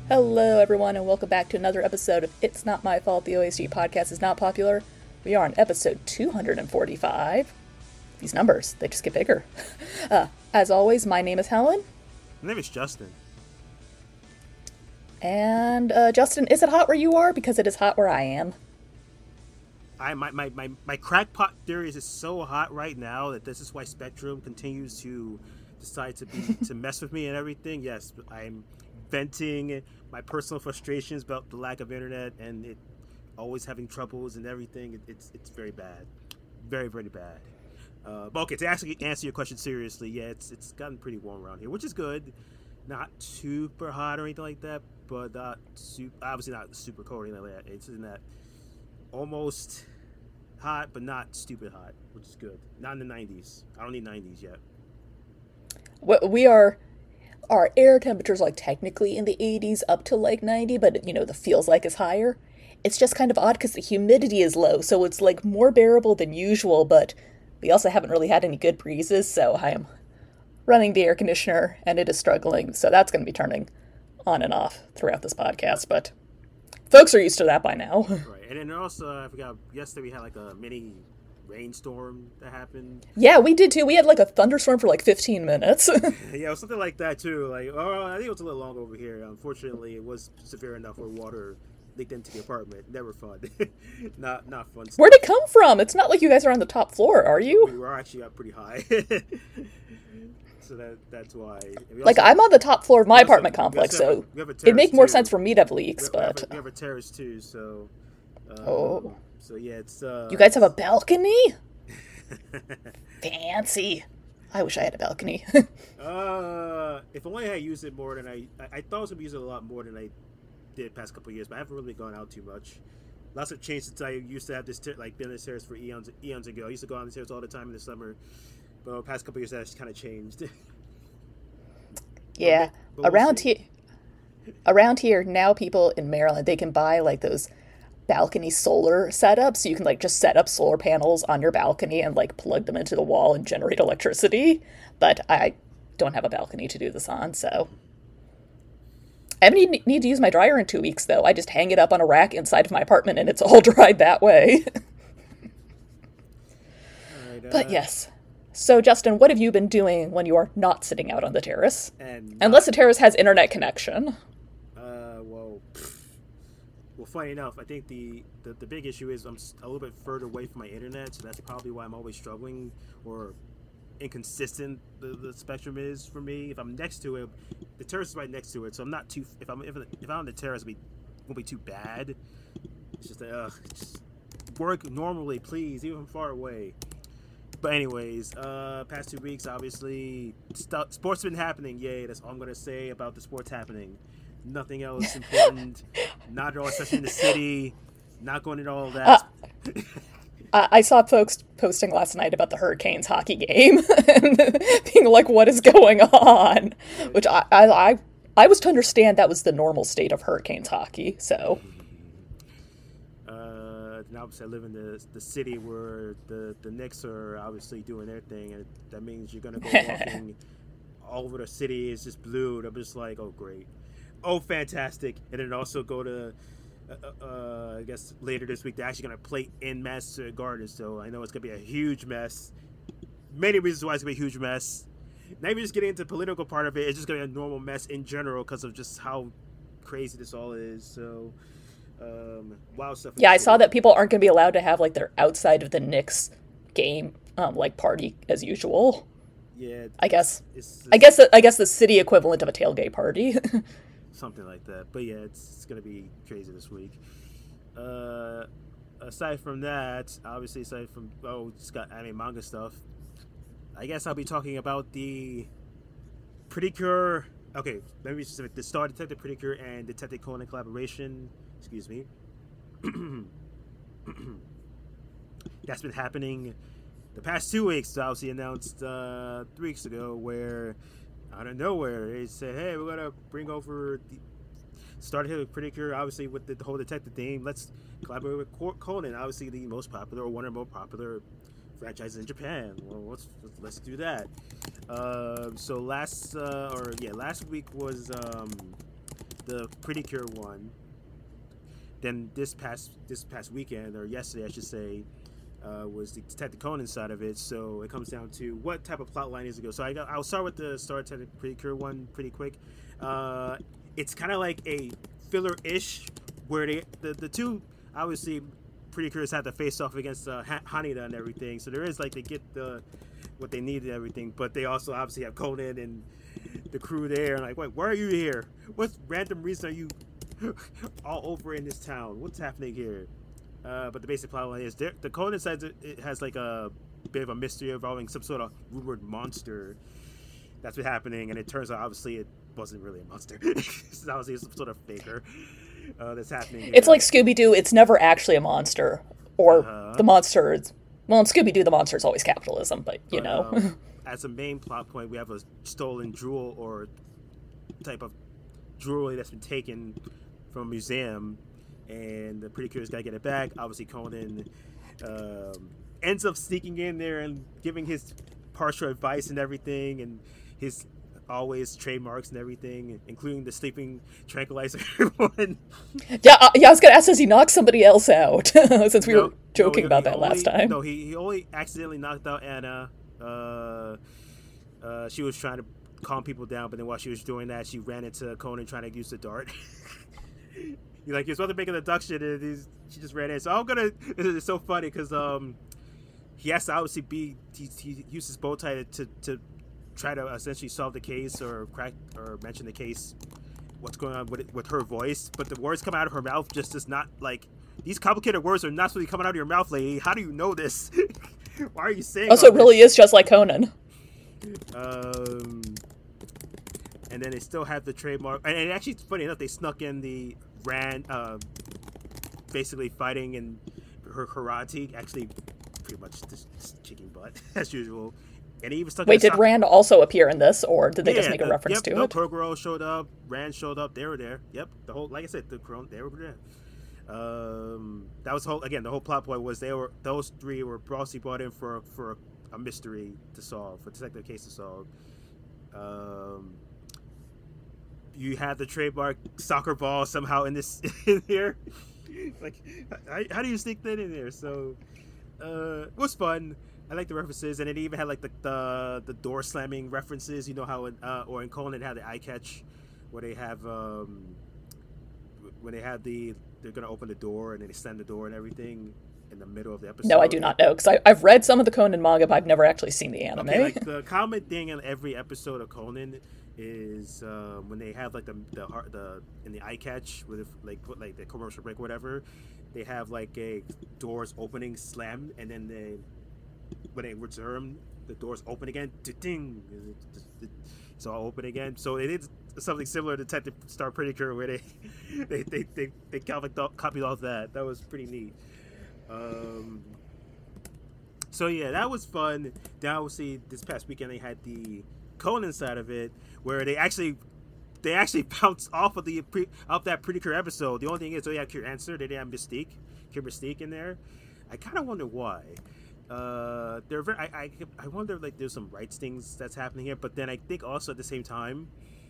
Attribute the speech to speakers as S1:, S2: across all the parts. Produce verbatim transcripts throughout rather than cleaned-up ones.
S1: Hello, everyone, and welcome back to another episode of It's Not My Fault The O S G Podcast Is Not Popular. We are on episode two hundred forty-five. These numbers, they just get bigger. Uh, as always, my name is Helen.
S2: My name is Justin.
S1: And, uh, Justin, is it hot where you are? Because it is hot where I am.
S2: I my, my, my, my crackpot theory is so hot right now that this is why Spectrum continues to decide to be to mess with me and everything. Yes, I'm venting my personal frustrations about the lack of internet and it always having troubles and everything. It, it's it's very bad, very very bad. Uh, but okay, to actually answer your question seriously, yeah, it's it's gotten pretty warm around here, which is good. Not super hot or anything like that, but not super, obviously not super cold or anything like that. It's in that almost hot, but not stupid hot, which is good. Not in the nineties. I don't need nineties yet.
S1: We are, our air temperature's like technically in the eighties up to like ninety, but you know, the feels like is higher. It's just kind of odd because the humidity is low, so it's like more bearable than usual, but we also haven't really had any good breezes, so I am running the air conditioner and it is struggling, so that's going to be turning on and off throughout this podcast, but folks are used to that by now.
S2: Right, and then also, I forgot, yesterday we had like a mini rainstorm that happened.
S1: Yeah, we did too. We had like a thunderstorm for like fifteen minutes.
S2: Yeah, it was something like that too. Like, oh, I think it was a little long over here. Unfortunately, it was severe enough where water leaked into the apartment. Never fun. not not fun stuff.
S1: Where'd it come from? It's not like you guys are on the top floor, are you?
S2: We were actually up pretty high. So that that's why.
S1: Like,
S2: also,
S1: I'm on the top floor of my apartment
S2: also,
S1: complex,
S2: so
S1: so it'd make more
S2: too.
S1: sense for me to have leaks,
S2: we have,
S1: but...
S2: We have a terrace too, so... Um,
S1: oh.
S2: So yeah, it's... Uh,
S1: you guys have a balcony? Fancy. I wish I had a balcony.
S2: uh, if only I used it more than I... I, I thought I was going to be using it a lot more than I did past couple of years, but I haven't really gone out too much. Lots have changed since I used to have this, ter- like, been on this terrace for eons, eons ago. I used to go on the terrace all the time in the summer, but the past couple of years that's kind of changed.
S1: Yeah,
S2: but we'll
S1: around
S2: see.
S1: here, around here now, people in Maryland, they can buy like those balcony solar setups, so you can like just set up solar panels on your balcony and like plug them into the wall and generate electricity. But I don't have a balcony to do this on, so I haven't need, need to use my dryer in two weeks though. I just hang it up on a rack inside of my apartment and it's all dried that way.
S2: All right, uh,
S1: But yes. So, Justin, what have you been doing when you are not sitting out on the terrace?
S2: And
S1: Unless the
S2: not-
S1: terrace has internet connection.
S2: Uh, well, pfft. well, funny enough, I think the, the, the big issue is I'm s- a little bit further away from my internet, so that's probably why I'm always struggling or inconsistent the, the spectrum is for me. If I'm next to it, the terrace is right next to it, so I'm not too. If I'm if, if I'm on the terrace, it won't be too bad. It's just like, ugh, just work normally, please, even far away. But anyways, uh, past two weeks, obviously, st- sports been happening. Yay, that's all I'm gonna say about the sports happening. Nothing else important. Not at all, especially in the city. Not going into all of that.
S1: Uh, I saw folks posting last night about the Hurricanes hockey game and being like, "What is going on?" Which I, I, I, I was to understand that was the normal state of Hurricanes hockey. So.
S2: Uh, and obviously, I live in the the city where the the Knicks are obviously doing their thing, and that means you're gonna go walking all over the city. It's just blue. And I'm just like, oh great, oh fantastic, and then also go to. Uh, uh, I guess later this week they're actually going to play in Madison Gardens, so I know it's going to be a huge mess. Many reasons why it's going to be a huge mess. Not even just getting into the political part of it, it's just going to be a normal mess in general because of just how crazy this all is. So, um, wow stuff.
S1: Yeah, I saw that people aren't going to be allowed to have like their outside of the Knicks game, um, like party as usual.
S2: Yeah,
S1: I guess.
S2: It's, it's,
S1: I guess. I guess the city equivalent of a tailgate party.
S2: Something like that. But yeah, it's, it's going to be crazy this week. Uh, aside from that, obviously, aside from, oh, it's got anime manga stuff, I guess I'll be talking about the Pretty Cure. Okay, let me be specific. The Star Detective Pretty Cure and Detective Conan collaboration. Excuse me. That's been happening the past two weeks. So obviously announced uh, three weeks ago where out of nowhere they said, hey, we're gonna bring over the started with Pretty Cure, obviously with the, the whole detective theme. Let's collaborate with Conan, obviously the most popular or one of the most popular franchises in Japan. Well, let's let's do that. Uh, so last uh, or yeah, last week was um, the Pretty Cure one. Then this past this past weekend, or yesterday, I should say, uh, was the Detective Conan side of it. So it comes down to what type of plot line is it go. So I got, I'll start with the Star Detective Pretty Cure one pretty quick. Uh, it's kind of like a filler-ish where they the, the two obviously Pretty Cures have to face off against uh, Haneda and everything. So there is like they get the what they need and everything, but they also obviously have Conan and the crew there. And like, wait, why are you here? What random reason are you all over in this town? What's happening here? Uh, but the basic plot line is there, the Conan side it has like a bit of a mystery involving some sort of rumored monster that's been happening, and it turns out obviously it wasn't really a monster. It's obviously some sort of faker uh, that's happening.
S1: It's know. Like Scooby-Doo. It's never actually a monster, or uh-huh. the monster is well in Scooby-Doo the monster is always capitalism, but you but, know.
S2: Um, as a main plot point, we have a stolen jewel or type of jewelry that's been taken from a museum, and the Pretty Cure's got to get it back. Obviously, Conan um, ends up sneaking in there and giving his partial advice and everything, and his always trademarks and everything, including the sleeping tranquilizer.
S1: yeah, uh, yeah. I was gonna ask, does he knock somebody else out? Since we no, were joking no, about that
S2: only,
S1: last time.
S2: No, he, he only accidentally knocked out Anna. Uh, uh, she was trying to calm people down, but then while she was doing that, she ran into Conan trying to use the dart. He like he was about to make an abduction, and he's, she just ran in. So I'm gonna. It's so funny because um, he has to obviously be. He, he used his bow tie to, to try to essentially solve the case or crack or mention the case. What's going on with it, with her voice? But the words coming out of her mouth just does not like. These complicated words are not supposed to be coming out of your mouth, lady. How do you know this? Why are you saying?
S1: Oh, so it really is just like Conan.
S2: Um, and then they still have the trademark. And, and actually, funny enough, they snuck in the Ran, uh, basically fighting and her karate. Actually, pretty much just kicking butt as usual. And he even stuck.
S1: Wait, did sock- Rand also appear in this, or did they yeah, just make a
S2: the,
S1: reference
S2: yep,
S1: to
S2: no,
S1: it?
S2: Progro showed up. Rand showed up. They were there. Yep, the whole, like I said, the Corona, they were there. Um, that was the whole. Again, the whole plot point was they were those three were broadly brought in for for a, a mystery to solve, for a detective case to solve. Um, you had the trademark soccer ball somehow in this in here. Like, how, how do you sneak that in there? So, uh, it was fun. I like the references, and it even had like the the, the door slamming references. You know how, in, uh, or in Conan it had the eye catch, where they have um, when they have the they're gonna open the door and then they slam the door and everything in the middle of the episode.
S1: No, I do not know because I've read some of the Conan manga, but I've never actually seen the anime.
S2: Okay, like the common thing in every episode of Conan is uh, when they have like the the the in the eye catch with like put like the commercial break or whatever, they have like a doors opening slam, and then they when they return the doors open again, ding, it's all open again. So it is something similar to Detective Star Pretty Cure where they they they they, they copied off that. That was pretty neat. Um, so yeah, that was fun. Then obviously this past weekend they had the Conan side of it, where they actually they actually bounced off of the pre, off that Pretty Cure episode. The only thing is they had Cure Answer, they didn't have Mystique, Cure Mystique in there. I kind of wonder why. Uh, they're very. I, I I wonder like there's some rights things that's happening here, but then I think also at the same time,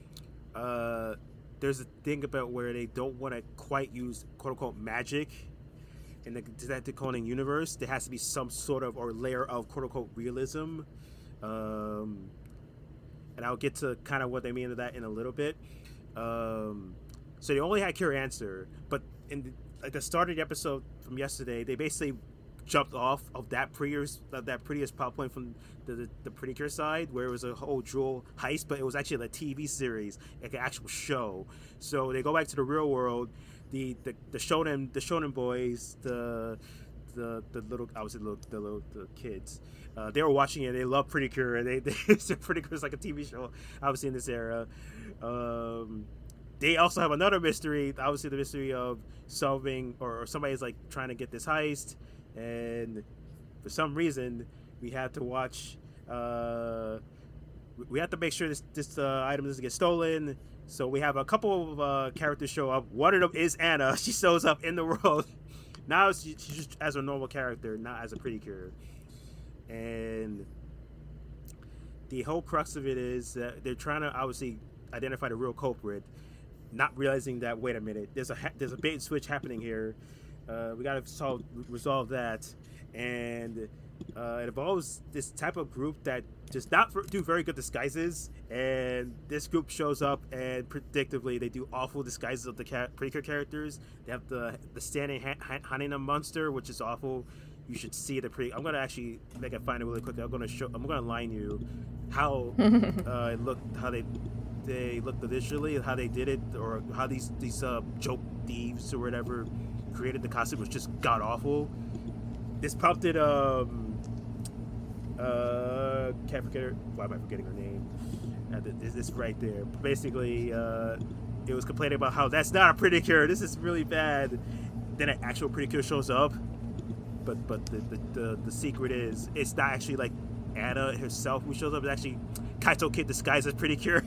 S2: uh, there's a thing about where they don't want to quite use quote unquote magic in the Detective Conan universe. There has to be some sort of or layer of quote unquote realism. Um. And I'll get to kind of what they mean by that in a little bit. Um, so they only had Cure Answer, but in the, at the start of the episode from yesterday, they basically jumped off of that previous uh, that previous plot point from the, the the Pretty Cure side, where it was a whole jewel heist, but it was actually a T V series, like an actual show. So they go back to the real world. The the, the Shonen the Shonen boys, the the the little I was the little the little the kids. Uh, they were watching it. They love Pretty Cure. And they, they Pretty Cure is like a T V show, obviously in this era. Um, they also have another mystery. Obviously, the mystery of solving, or, or somebody's like trying to get this heist, and for some reason, we have to watch. Uh, we have to make sure this this uh, item doesn't get stolen. So we have a couple of uh, characters show up. One of them is Anna. She shows up in the world. Now she, she's just as a normal character, not as a Pretty Cure. And the whole crux of it is that they're trying to obviously identify the real culprit. not realizing that, wait a minute, there's a ha- there's a bait and switch happening here. Uh, we got to solve resolve that, and uh, it involves this type of group that just not for, do very good disguises, and this group shows up and predictably they do awful disguises of the ca- Pretty characters. They have the the standing ha- ha- Hanina monster, which is awful. You should see the pre. I'm gonna actually make it find it really quick. I'm gonna show. I'm gonna line you how uh, it looked, how they they looked visually, how they did it, or how these these uh, joke thieves or whatever created the costume was just god awful. This prompted um uh can't forget her. Why am I forgetting her name? Uh, this this right there. Basically, uh, it was complaining about how that's not a Pretty Cure. This is really bad. Then an actual Pretty Cure shows up. But but the, the, the, the secret is it's not actually like Anna herself who shows up. It's actually Kaito Kid disguised as Pretty Cure.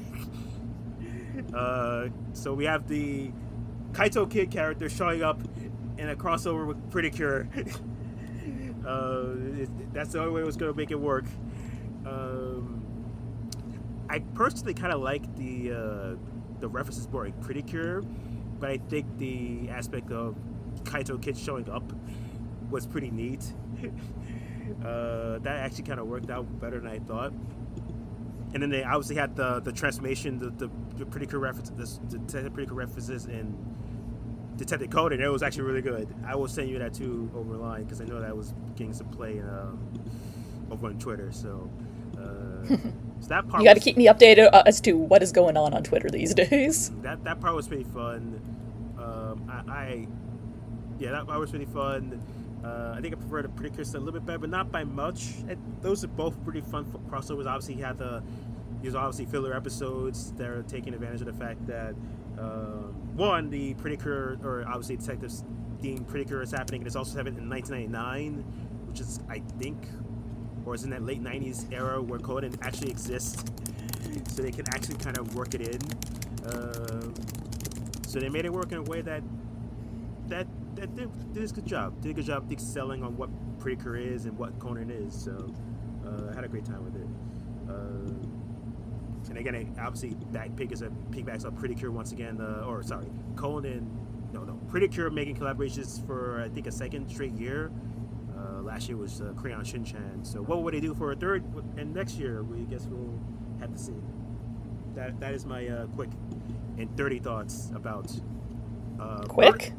S2: uh, so we have the Kaito Kid character showing up in a crossover with Pretty Cure. uh, it, that's the only way it was going to make it work. Um, I personally kind of like the uh, the references more like Pretty Cure, but I think the aspect of Kaito Kid showing up was pretty neat. uh, that actually kind of worked out better than I thought. And then they obviously had the the transformation, the, the, the Pretty Cure references, the, the Pretty Cure references in Detective Conan. It was actually really good. I will send you that too over line because I know that was getting some play um, over on Twitter. So, uh, so that part
S1: you got to
S2: was,
S1: keep me updated uh, as to what is going on on Twitter these days.
S2: That that part was pretty fun. Um, I, I yeah, that part was pretty fun. Uh, I think I prefer the Pretty Cure a little bit better, but not by much. And those are both pretty fun crossovers. Obviously, you had the these obviously filler episodes that are taking advantage of the fact that uh, one, the Pretty Cure, or obviously Detectives theme Pretty Cure is happening, and it's also happening in nineteen ninety-nine, which is I think, or is in that late nineties era where Conan actually exists, so they can actually kind of work it in. Uh, so they made it work in a way that that. That did, did a good job. Did a good job excelling on what Pretty Cure is and what Conan is. So uh, I had a great time with it. Uh, and again, it obviously back pick is a piggybacks on Pretty Cure once again. Uh, or sorry, Conan. No, no. Pretty Cure making collaborations for I think a second straight year. Uh, last year was uh, Crayon Shin-chan. So what would they do for a third? And next year, we guess we'll have to see. That that is my uh, quick and thirty thoughts about. Uh,
S1: quick.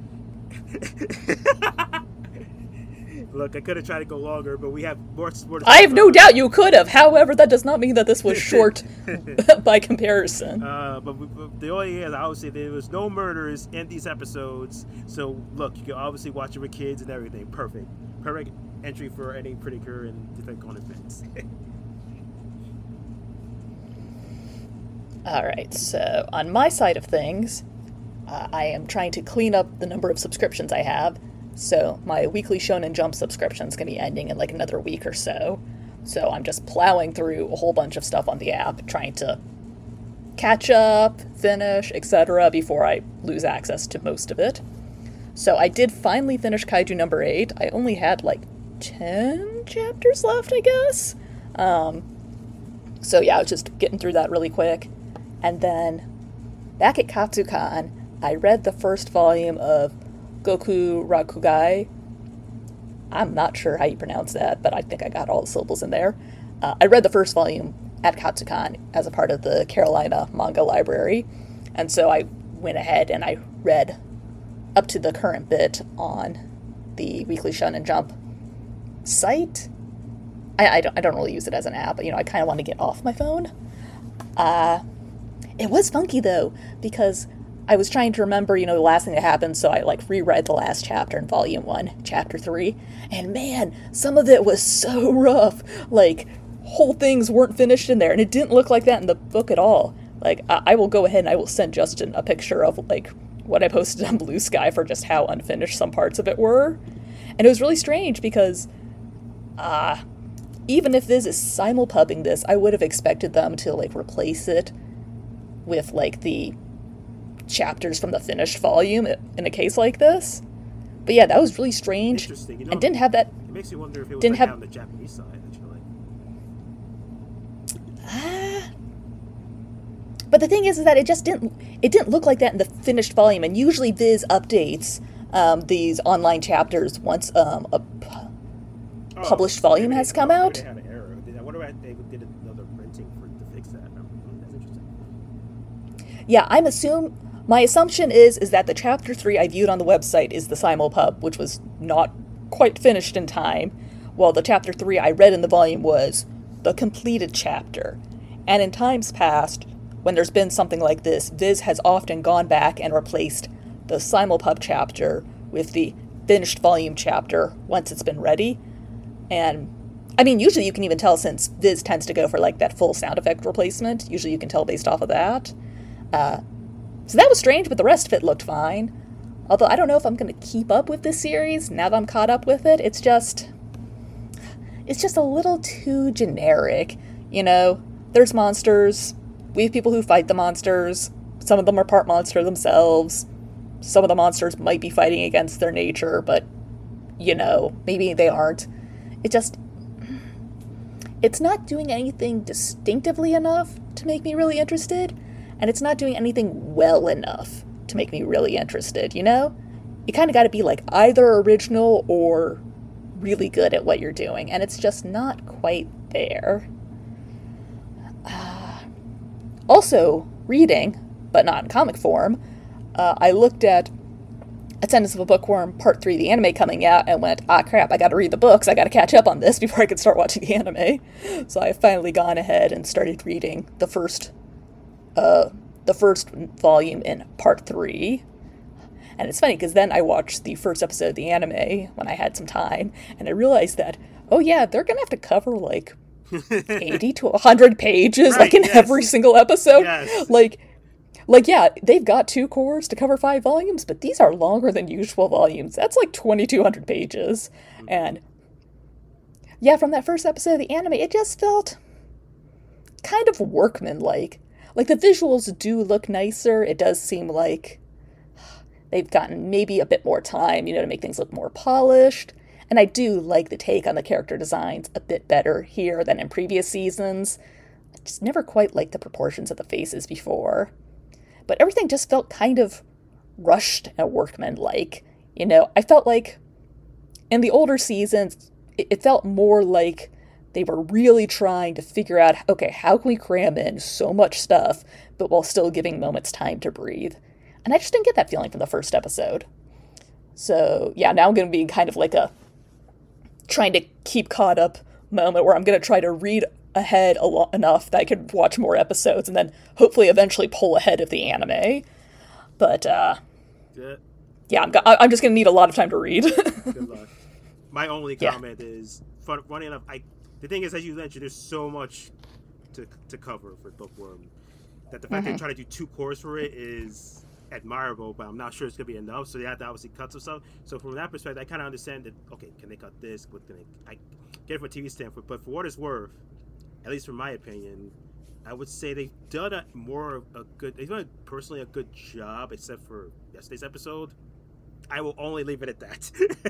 S2: Look, I could have tried to go longer, but we have more more.
S1: I have no doubt you could have. However, that does not mean that this was short by comparison.
S2: Uh, but, we, but the only thing is, obviously, there was no murders in these episodes. So, look, you can obviously watch it with kids and everything. Perfect. Perfect entry for any Pretty Cure and Detective Conan fans.
S1: All right, so on my side of things, Uh, I am trying to clean up the number of subscriptions I have, so my weekly Shonen Jump subscription is going to be ending in like another week or so. So I'm just plowing through a whole bunch of stuff on the app, trying to catch up, finish, et cetera before I lose access to most of it. So I did finally finish Kaiju number eight. I only had like ten chapters left, I guess. Um, so yeah, I was just getting through that really quick. And then back at Katsukan, I read the first volume of Goku Rakugai. I'm not sure how you pronounce that, but I think I got all the syllables in there. Uh, I read the first volume at Katsukan as a part of the Carolina Manga Library, and so I went ahead and I read up to the current bit on the Weekly Shonen Jump site. I, I, don't, I don't really use it as an app, but, you know, I kind of want to get off my phone. Uh, it was funky, though, because I was trying to remember, you know, the last thing that happened, so I, like, reread the last chapter in Volume one, Chapter three, and man, some of it was so rough. Like, whole things weren't finished in there, and it didn't look like that in the book at all. Like, I, I will go ahead and I will send Justin a picture of, like, what I posted on Blue Sky for just how unfinished some parts of it were. And it was really strange because, uh, even if Viz is simulpubbing this, I would have expected them to, like, replace it with, like, the chapters from the finished volume in a case like this. But yeah, that was really strange.
S2: Interesting. You know,
S1: and didn't have that.
S2: It makes me wonder if it was
S1: didn't
S2: like
S1: have,
S2: on the Japanese side, actually.
S1: Uh, but the thing is, is that it just didn't it didn't look like that in the finished volume. And usually Viz updates um, these online chapters once um, a pu-
S2: Oh,
S1: published volume
S2: maybe
S1: has
S2: they,
S1: come
S2: oh, maybe
S1: out.
S2: they had an error. Did- I wonder if they did another printing for to fix that. Um, That's interesting.
S1: Yeah, I'm assume my assumption is is that the chapter three I viewed on the website is the simulpub, which was not quite finished in time, while the chapter three I read in the volume was the completed chapter. And in times past, when there's been something like this, Viz has often gone back and replaced the simulpub chapter with the finished volume chapter once it's been ready. And I mean, usually you can even tell, since Viz tends to go for like that full sound effect replacement. Usually you can tell based off of that. Uh, so that was strange, but the rest of it looked fine. Although I don't know if I'm going to keep up with this series now that I'm caught up with it. It's just, it's just a little too generic. You know, there's monsters. We have people who fight the monsters. Some of them are part monster themselves. Some of the monsters might be fighting against their nature, but, you know, maybe they aren't. It just, it's not doing anything distinctively enough to make me really interested, and it's not doing anything well enough to make me really interested, you know? You kind of got to be like either original or really good at what you're doing, and it's just not quite there. Uh, also, reading, but not in comic form, uh, I looked at Ascendance of a Bookworm Part three, the anime coming out, and went, ah crap, I gotta read the books, I gotta catch up on this before I can start watching the anime. So I've finally gone ahead and started reading the first, uh, the first volume in Part three. And it's funny, because then I watched the first episode of the anime when I had some time, and I realized that, oh yeah, they're gonna have to cover, like, eighty to one hundred pages,
S2: Right,
S1: like, in
S2: yes.
S1: every single episode.
S2: Yes.
S1: Like, like, yeah, they've got two cores to cover five volumes, but these are longer than usual volumes. That's like twenty-two hundred pages. And, yeah, from that first episode of the anime, it just felt kind of workmanlike. Like, the visuals do look nicer. It does seem like they've gotten maybe a bit more time, you know, to make things look more polished. And I do like the take on the character designs a bit better here than in previous seasons. I just never quite liked the proportions of the faces before. But everything just felt kind of rushed and workmanlike. You know, I felt like in the older seasons, it, it felt more like they were really trying to figure out, okay, how can we cram in so much stuff, but while still giving moments time to breathe? And I just didn't get that feeling from the first episode. So, yeah, now I'm going to be in kind of like a trying to keep caught up moment where I'm going to try to read ahead a lot enough that I could watch more episodes and then hopefully eventually pull ahead of the anime. But, uh,
S2: Yeah.
S1: yeah, I'm, go- I'm just going to need a lot of time to read.
S2: Good luck. My only
S1: Yeah.
S2: comment is, fun, funny enough, I the thing is, as you mentioned, there's so much to to cover for Bookworm that the fact
S1: Mhm.
S2: they try to do two cores for it is admirable, but I'm not sure it's gonna be enough. So they have to obviously cut some stuff. So from that perspective, I kind of understand that. Okay, can they cut this? What can they? I get it from a T V standpoint, but for what it's worth, at least from my opinion, I would say they've done a more of a good. They've done personally a good job, except for yesterday's episode. I will only leave it at that.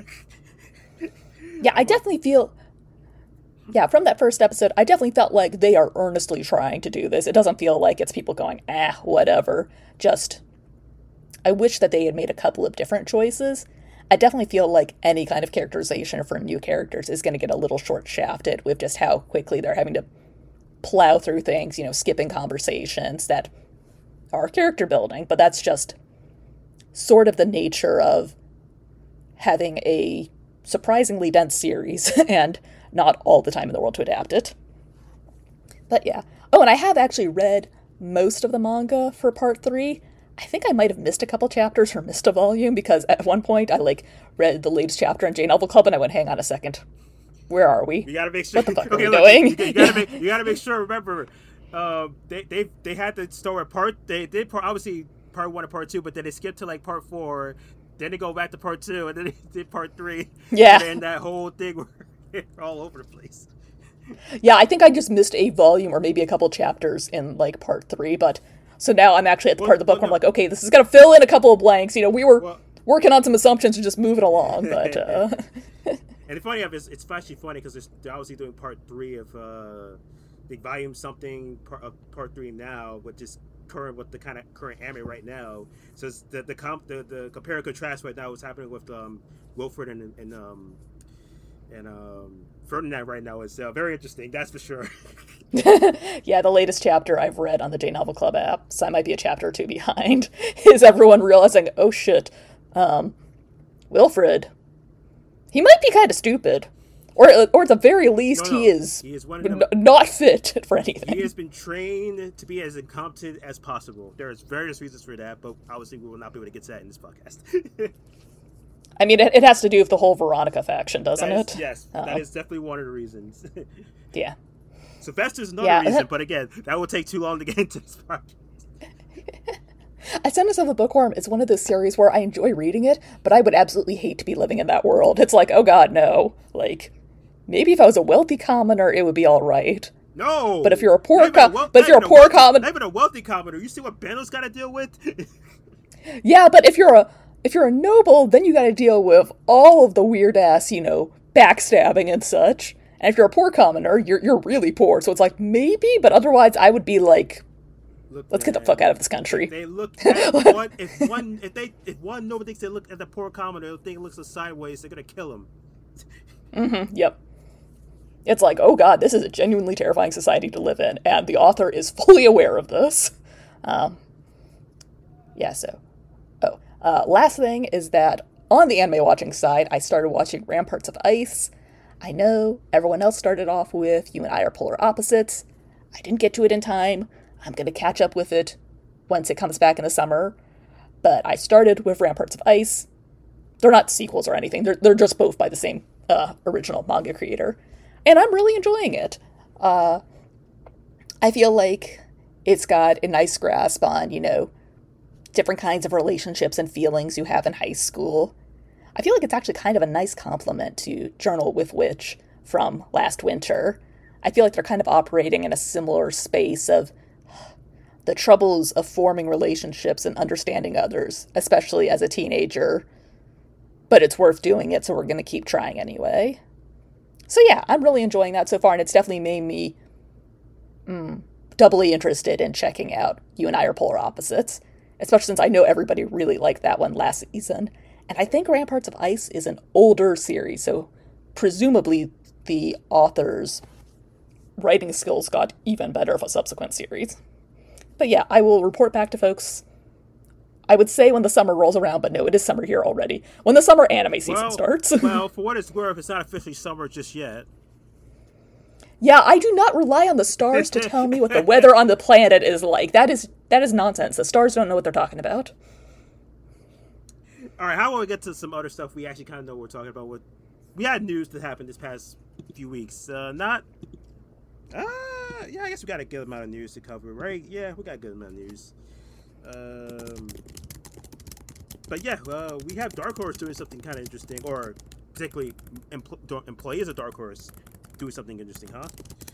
S1: Yeah, I definitely feel... Yeah, from that first episode, I definitely felt like they are earnestly trying to do this. It doesn't feel like it's people going, ah, whatever. Just, I wish that they had made a couple of different choices. I definitely feel like any kind of characterization for new characters is going to get a little short-shafted with just how quickly they're having to plow through things, you know, skipping conversations that are character building. But that's just sort of the nature of having a surprisingly dense series and not all the time in the world to adapt it. But yeah. Oh, and I have actually read most of the manga for part three. I think I might have missed a couple chapters or missed a volume because at one point I like read the latest chapter in J Novel Club and I went, hang on a second. Where are we?
S2: You gotta make sure.
S1: What the fuck are
S2: okay,
S1: we
S2: look,
S1: doing?
S2: You, you gotta make. You gotta make sure. Remember, uh, they they they had the story part. They did part, obviously part one and part two, but then they skipped to like part four. Then they go back to part two, and then they did part three.
S1: Yeah.
S2: And then that whole thing where they're all over the place.
S1: Yeah, I think I just missed a volume or maybe a couple chapters in like part three, but so now I'm actually at the
S2: Well,
S1: part of the book
S2: well,
S1: where I'm
S2: no.
S1: like, okay, this is gonna fill in a couple of blanks. You know, we were
S2: Well-
S1: working on some assumptions and just moving along, but uh
S2: And the funny of it is, it's actually funny because they're obviously doing part three of uh, the volume something part, of part three now, but just current with the kind of current anime right now. So it's the the comp the, the compare and contrast right now what's happening with um Wilfred and and um and um Ferdinand right now is uh, very interesting. That's for sure.
S1: Yeah, the latest chapter I've read on the J Novel Club app, so I might be a chapter or two behind, is everyone realizing, oh shit, um, Wilfred, he might be kind of stupid. Or, or at the very least,
S2: no, no.
S1: he is,
S2: he is one of them,
S1: n- not fit for anything.
S2: He has been trained to be as incompetent as possible. There's various reasons for that, but obviously we will not be able to get to that in this podcast.
S1: I mean, it, it has to do with the whole Veronica faction, doesn't
S2: That is,
S1: it?
S2: yes,
S1: Uh,
S2: that is definitely one of the reasons.
S1: Yeah.
S2: Sylvester's another
S1: Yeah,
S2: reason,
S1: that-
S2: but again, that will take too long to get into this podcast.
S1: Ascendance of a Bookworm is one of those series where I enjoy reading it, but I would absolutely hate to be living in that world. It's like, oh god, no. Like, maybe if I was a wealthy commoner, it would be all right.
S2: No,
S1: But if you're a poor
S2: not even
S1: com-
S2: wel-
S1: but if
S2: not
S1: you're a
S2: even
S1: poor
S2: wealthy-
S1: common-
S2: not even a wealthy commoner. You see what Benno's got to deal with?
S1: Yeah, but if you're a if you're a noble, then you got to deal with all of the weird ass, you know, backstabbing and such. And if you're a poor commoner, you're you're really poor. So it's like maybe, but otherwise, I would be like,
S2: Look,
S1: let's get the
S2: man,
S1: fuck out of this country.
S2: If they look at one, if one, if they, if one nobody thinks they look at the poor commoner, they'll think it looks sideways. They're gonna kill him.
S1: Mm-hmm. Yep. It's like, oh god, this is a genuinely terrifying society to live in, and the author is fully aware of this. Um, yeah, so. Oh, uh, last thing is that on the anime watching side, I started watching Ramparts of Ice. I know everyone else started off with You and I Are Polar Opposites. I didn't get to it in time. I'm going to catch up with it once it comes back in the summer. But I started with Ramparts of Ice. They're not sequels or anything. They're, they're just both by the same uh, original manga creator. And I'm really enjoying it. Uh, I feel like it's got a nice grasp on, you know, different kinds of relationships and feelings you have in high school. I feel like it's actually kind of a nice compliment to Journal with Witch from last winter. I feel like they're kind of operating in a similar space of the troubles of forming relationships and understanding others, especially as a teenager. But it's worth doing it, so we're going to keep trying anyway. So yeah, I'm really enjoying that so far, and it's definitely made me mm, doubly interested in checking out You and I Are Polar Opposites, especially since I know everybody really liked that one last season. And I think Ramparts of Ice is an older series, so presumably the author's writing skills got even better for subsequent series. But yeah, I will report back to folks. I would say when the summer rolls around, but no, it is summer here already. When the summer anime season
S2: Well,
S1: starts.
S2: well, for what it's worth, it's not officially summer just yet.
S1: Yeah, I do not rely on the stars to tell me what the weather on the planet is like. That is that is nonsense. The stars don't know what they're talking about.
S2: All right, how about we get to some other stuff we actually kind of know what we're talking about? What we had news that happened this past few weeks. Uh, not, uh, yeah, I guess we got a good amount of news to cover, right? Yeah, we got a good amount of news. Um, but yeah, uh, we have Dark Horse doing something kind of interesting, or particularly empl- employees of Dark Horse doing something interesting, huh?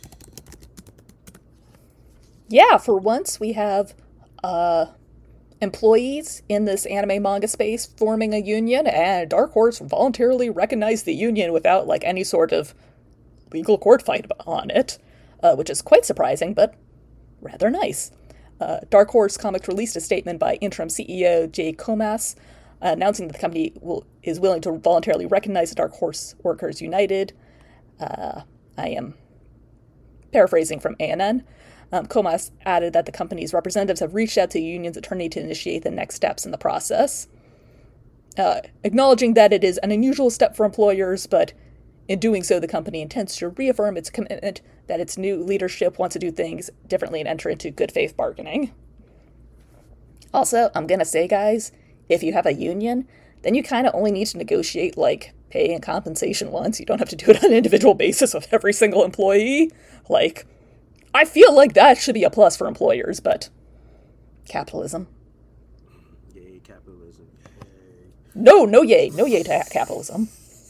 S1: Yeah, for once we have uh, employees in this anime manga space forming a union, and Dark Horse voluntarily recognized the union without like any sort of legal court fight on it, uh, which is quite surprising, but rather nice. Uh, Dark Horse Comics released a statement by interim C E O Jay Comas, uh, announcing that the company will, is willing to voluntarily recognize the Dark Horse Workers United. Uh, I am paraphrasing from A N N. Um, Comas added that the company's representatives have reached out to the union's attorney to initiate the next steps in the process, uh, acknowledging that it is an unusual step for employers, but in doing so, the company intends to reaffirm its commitment that its new leadership wants to do things differently and enter into good faith bargaining. Also, I'm gonna say, guys, if you have a union, then you kind of only need to negotiate, like, pay and compensation once. You don't have to do it on an individual basis with every single employee. Like, I feel like that should be a plus for employers, but capitalism.
S2: Yay, capitalism. Yay.
S1: No, no yay. No yay to capitalism.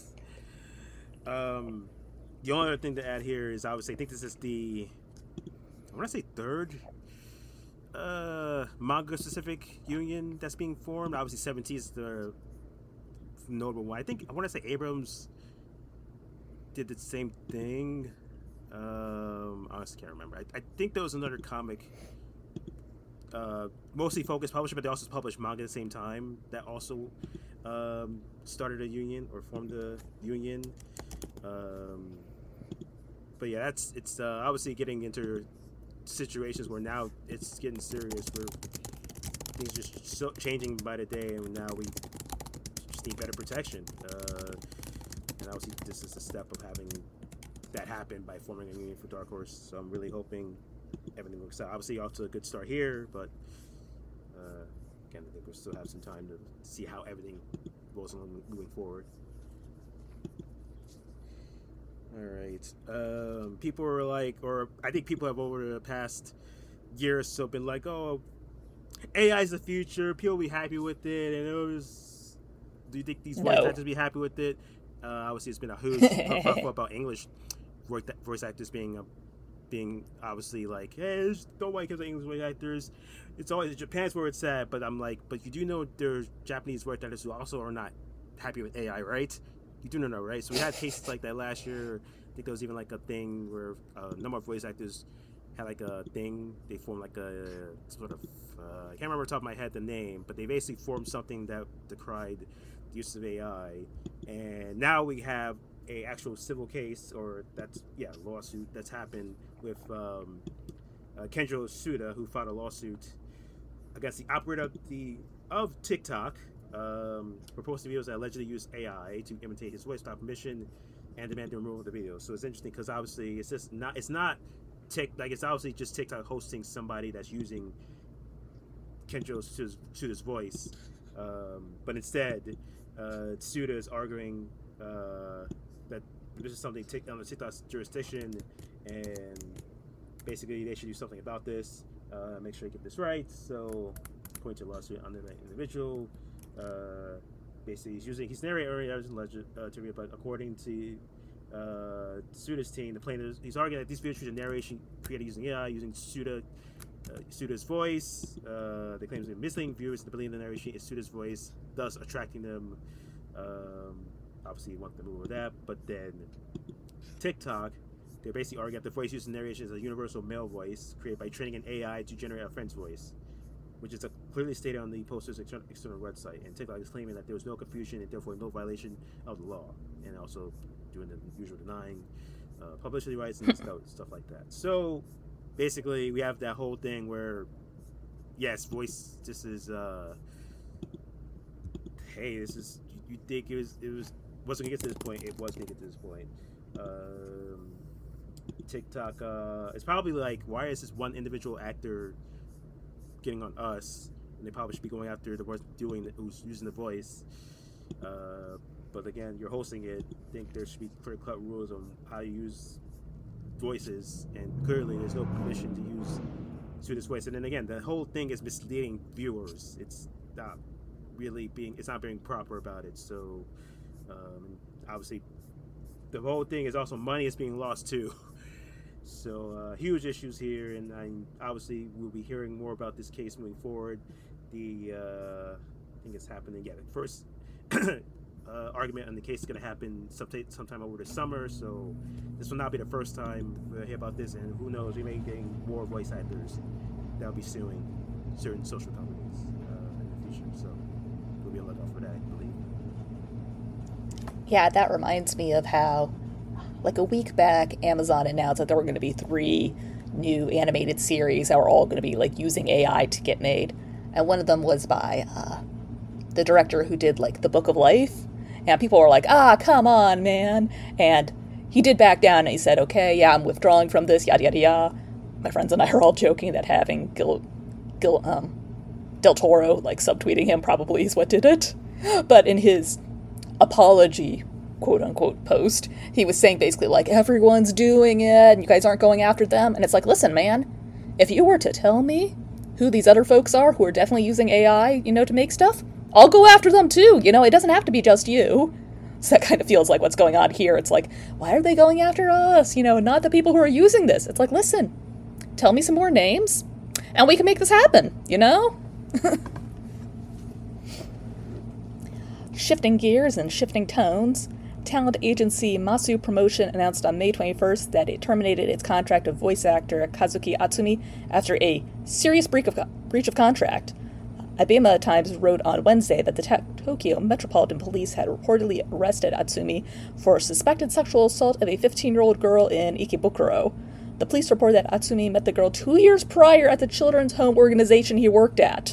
S2: Um, the only other thing to add here is obviously I think this is the, I want to say third uh, manga-specific union that's being formed. Obviously, seventeen is the notable one. I think, I want to say Abrams did the same thing. Um, I honestly can't remember. I, I think there was another comic uh, mostly focused publisher, but they also publish manga at the same time. That also um, started a union or formed a union. Um, but yeah, that's it's uh, obviously getting into situations where now it's getting serious, where things are just so changing by the day, and now we just need better protection. Uh, and obviously, this is a step of having that happen by forming a union for Dark Horse. So I'm really hoping everything works out. Obviously, off to a good start here, but uh, again, I think we'll still have some time to see how everything goes along moving forward. All right. Um, people are like, or I think people have over the past year or so been like, "Oh, A I is the future. People will be happy with it." And it was, do you think these voice
S1: No.
S2: actors will be happy with it? Uh, obviously, it's been a huge kerfuffle about English voice actors being a, being obviously like, "Hey, there's no white kids are English voice actors." It's always Japan's where it's at, but I'm like, but you do know there's Japanese voice actors who also are not happy with A I, right? You do know, right? So we had cases like that last year. I think there was even like a thing where a number of voice actors had like a thing. They formed like a sort of, uh, I can't remember off the top of my head the name, but they basically formed something that decried the use of A I. And now we have a actual civil case, or that's, yeah, lawsuit that's happened with um, uh, Kenjo Suda, who filed a lawsuit against the operator of, the, of TikTok, Um, for posting videos that allegedly use A I to imitate his voice without permission and demand the removal of the video. So it's interesting because obviously it's just not it's not tick like it's obviously just TikTok hosting somebody that's using Kenjo Suda's, Suda's voice, um, but instead uh, Suda is arguing uh, that this is something tick, on the TikTok's jurisdiction, and basically they should do something about this. Uh, make sure you get this right. So point to a lawsuit under the individual. Uh, basically, he's using he's narrating areas in legend uh, to read, but according to uh, Suda's team, the plaintiff he's arguing that these videos feature narration created using A I, using Suda uh, Suda's voice. Uh, they claim they're misleading viewers to believe the narration is Suda's voice, thus attracting them. Um, obviously, you want to move over that, but then TikTok, they're basically arguing that the voice used in narration is a universal male voice created by training an A I to generate a friend's voice, which is a clearly stated on the poster's external, external website. And TikTok is claiming that there was no confusion and therefore no violation of the law, and also doing the usual denying uh, publicity rights and stuff, stuff like that. So basically, we have that whole thing where, yes, voice. This is, uh, hey, this is. You think it was? It was wasn't gonna get to this point. It was gonna get to this point. Um, TikTok. Uh, it's probably like, why is this one individual actor getting on us, and they probably should be going after the one doing the, who's using the voice. Uh, but again, you're hosting it. I think there should be clear-cut rules on how you use voices, and clearly there's no permission to use Suda's voice. And then again, the whole thing is misleading viewers. It's not really being, it's not being proper about it. So um, obviously, the whole thing is also money is being lost too. So uh, huge issues here, and I obviously we'll be hearing more about this case moving forward. The uh, I think it's happening. Yeah, the first uh, argument on the case is going to happen sometime, sometime over the summer. So this will not be the first time we'll hear about this, and who knows, we may be getting more voice actors that will be suing certain social companies uh, in the future. So we'll be on the lookout for that, I believe.
S1: Yeah, that reminds me of how, like a week back, Amazon announced that there were going to be three new animated series that were all going to be like using A I to get made, and one of them was by uh, the director who did like The Book of Life, and people were like, "Ah, come on, man!" And he did back down, and he said, "Okay, yeah, I'm withdrawing from this, yada yada yada." My friends and I are all joking that having Gil, Gil, um, Del Toro like subtweeting him probably is what did it, but in his apology quote-unquote post, he was saying basically like, everyone's doing it and you guys aren't going after them. And it's like, listen, man, if you were to tell me who these other folks are who are definitely using A I, you know, to make stuff, I'll go after them too. You know, it doesn't have to be just you. So that kind of feels like what's going on here. It's like, why are they going after us? You know, not the people who are using this. It's like, listen, tell me some more names and we can make this happen, you know? Shifting gears and shifting tones, talent agency Masu Promotion announced on May twenty-first that it terminated its contract of voice actor Kazuki Atsumi after a serious breach of, breach of contract. Ibema Times wrote on Wednesday that the Ta- Tokyo Metropolitan Police had reportedly arrested Atsumi for suspected sexual assault of a fifteen-year-old girl in Ikebukuro. The police report that Atsumi met the girl two years prior at the children's home organization he worked at.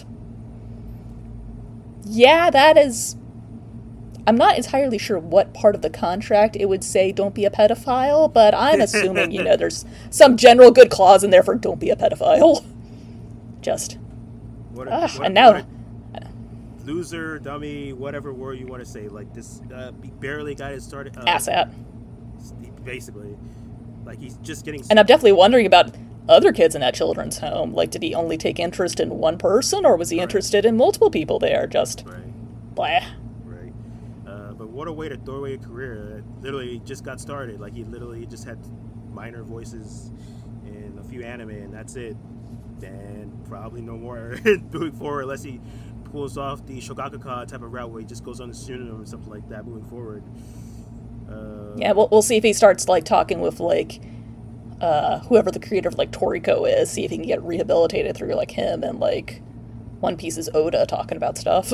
S1: Yeah, that is... I'm not entirely sure what part of the contract it would say don't be a pedophile, but I'm assuming, you know, there's some general good clause in there for don't be a pedophile. Just...
S2: What a,
S1: Ugh,
S2: what,
S1: and now...
S2: What a loser, dummy, whatever word you want to say. Like, this, uh, he barely got it started. Uh,
S1: Asshat.
S2: Basically. Like, he's just getting...
S1: And I'm definitely wondering about other kids in that children's home. Like, did he only take interest in one person, or was he right. interested in multiple people there? Just,
S2: right.
S1: blah.
S2: Right. Uh, but what a way to throw away a career. It literally just got started. Like, he literally just had minor voices in a few anime, and that's it. And probably no more moving forward, unless he pulls off the Shogakukan type of route where he just goes on the pseudonym or something like that moving forward. Uh,
S1: yeah, we'll, we'll see if he starts, like, talking with, like, uh, whoever the creator of, like, Toriko is, see if he can get rehabilitated through, like, him and, like, One Piece's Oda talking about stuff.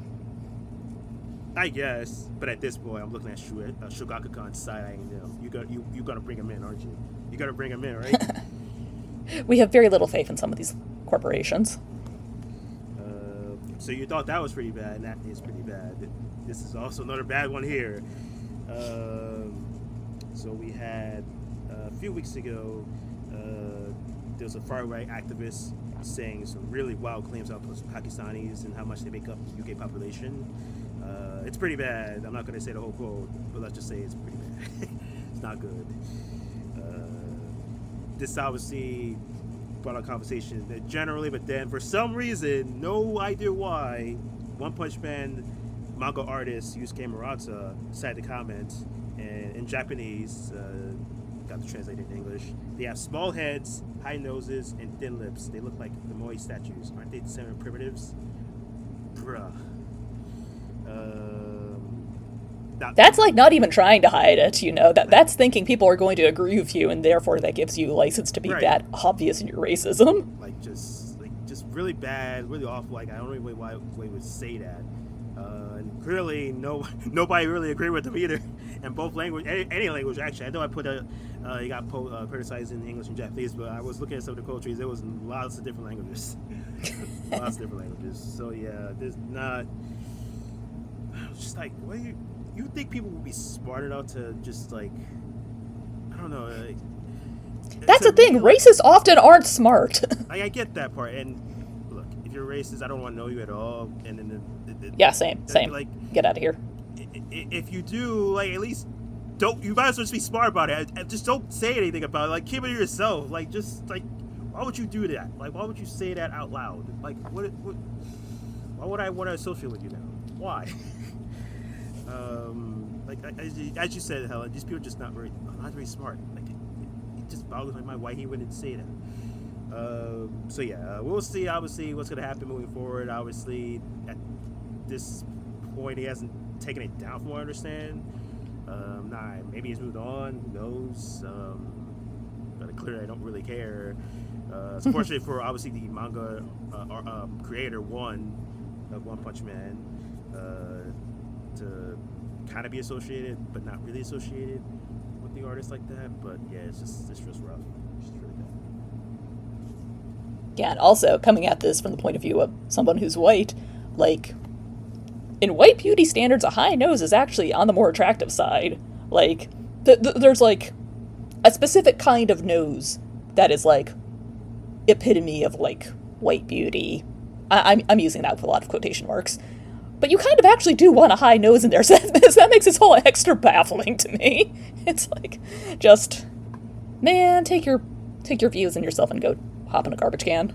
S2: I guess, but at this point, I'm looking at Shu- uh, Shogakukan's side, I you know, you got you you gotta bring him in, aren't you? You gotta bring him in, right?
S1: We have very little faith in some of these corporations.
S2: Uh, so you thought that was pretty bad, and that is pretty bad. This is also another bad one here. Um, so we had, uh, a few weeks ago, uh, there was a far-right activist saying some really wild claims about Pakistanis and how much they make up the U K population. Uh, it's pretty bad. I'm not going to say the whole quote, but let's just say it's pretty bad. It's not good. This obviously brought up conversation that generally, but then for some reason, no idea why, One Punch Man manga artist Yusuke Murata decided to comment, and in Japanese, uh, got to translate it in English, they have small heads, high noses, and thin lips. They look like the Moai statues. Aren't they semi primitives? Bruh. Um... Not
S1: that's like not even trying to hide it, you know. That that's thinking people are going to agree with you, and therefore that gives you license to be right. that obvious in your racism.
S2: Like just, like just really bad, really awful. Like I don't know why why would say that. Uh, and clearly, no nobody really agreed with them either. In both language, any, any language actually. I know I put a, uh, you got po- uh, criticized in English and Japanese, but I was looking at some of the cultures. There was lots of different languages, lots of different languages. So yeah, there's not. It's just like what do you. You would think people would be smart enough to just, like, I don't know. Like,
S1: that's the thing. Really, racists often aren't smart.
S2: Like, I get that part. And, look, if you're racist, I don't want to know you at all. And then, the, the,
S1: yeah, same, same.
S2: Like,
S1: get out of here.
S2: If you do, like, at least don't, you might as well just be smart about it. Just don't say anything about it. Like, keep it to yourself. Like, just, like, why would you do that? Like, why would you say that out loud? Like, what, what why would I want to associate with you now? Why? Um, like as you, as you said, Helen, these people are just not very, not very smart. Like it, it just boggles my mind why he wouldn't say that. Um, so yeah, uh, we'll see. Obviously, what's going to happen moving forward. Obviously, at this point, he hasn't taken it down, from what I understand. Um, nah, maybe he's moved on. Who knows? Um, but clearly, I don't really care. Uh, it's fortunate for obviously the manga uh, um, creator one of One Punch Man. Uh, to kind of be associated, but not really associated with the artist like that. But yeah, it's just it's just rough. It's just really bad.
S1: Yeah, and also coming at this from the point of view of someone who's white, like in white beauty standards, a high nose is actually on the more attractive side. Like th- th- there's like a specific kind of nose that is like epitome of like white beauty. I- I'm I'm using that with a lot of quotation marks. But you kind of actually do want a high nose in there, so that, that makes this whole extra baffling to me. It's like, just, man, take your take your views in yourself and go hop in a garbage can.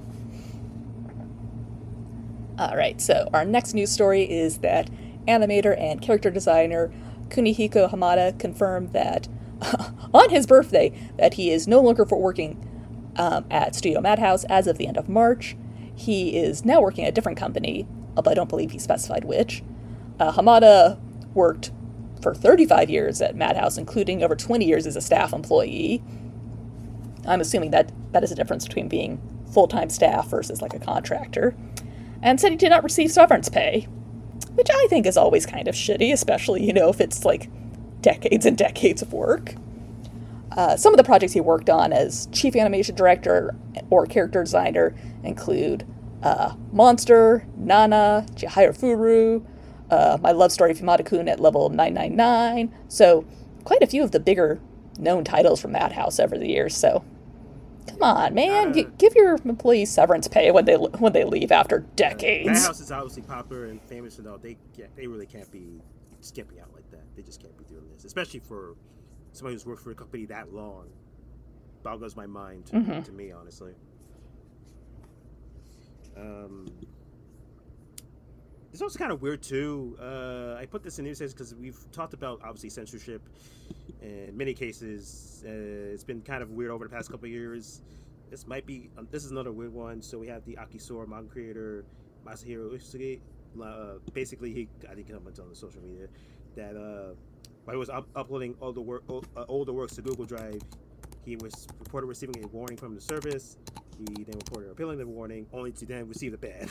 S1: Alright, so our next news story is that animator and character designer Kunihiko Hamada confirmed that, on his birthday, that he is no longer for working um, at Studio Madhouse as of the end of March. He is now working at a different company, although I don't believe he specified which. Uh, Hamada worked for thirty-five years at Madhouse, including over twenty years as a staff employee. I'm assuming that that is a difference between being full-time staff versus like a contractor, and said he did not receive severance pay, which I think is always kind of shitty, especially, you know, if it's like decades and decades of work. Uh, some of the projects he worked on as chief animation director or character designer include uh, Monster, Nana, Chihiro Furu, uh, My Love Story of Himada-kun at Level nine nine nine, so quite a few of the bigger known titles from Madhouse over the years, so come on, man, uh, G- give your employees severance pay when they when they leave after decades.
S2: Uh, Madhouse is obviously popular and famous and all. They they really can't be skipping out like that. They just can't be doing this, especially for somebody who's worked for a company that long. Boggles my mind to, mm-hmm. to me, honestly. Um, it's also kind of weird too. Uh, I put this in news because we've talked about obviously censorship in many cases. Uh, it's been kind of weird over the past couple of years. This might be um, this is another weird one. So we have the Akisora manga creator Masahiro Usugi. Uh, basically, he I think he commented on the social media that uh, while he was up- uploading all the work, uh, older works to Google Drive, he was reported receiving a warning from the service. He then reported appealing the warning, only to then receive the ban.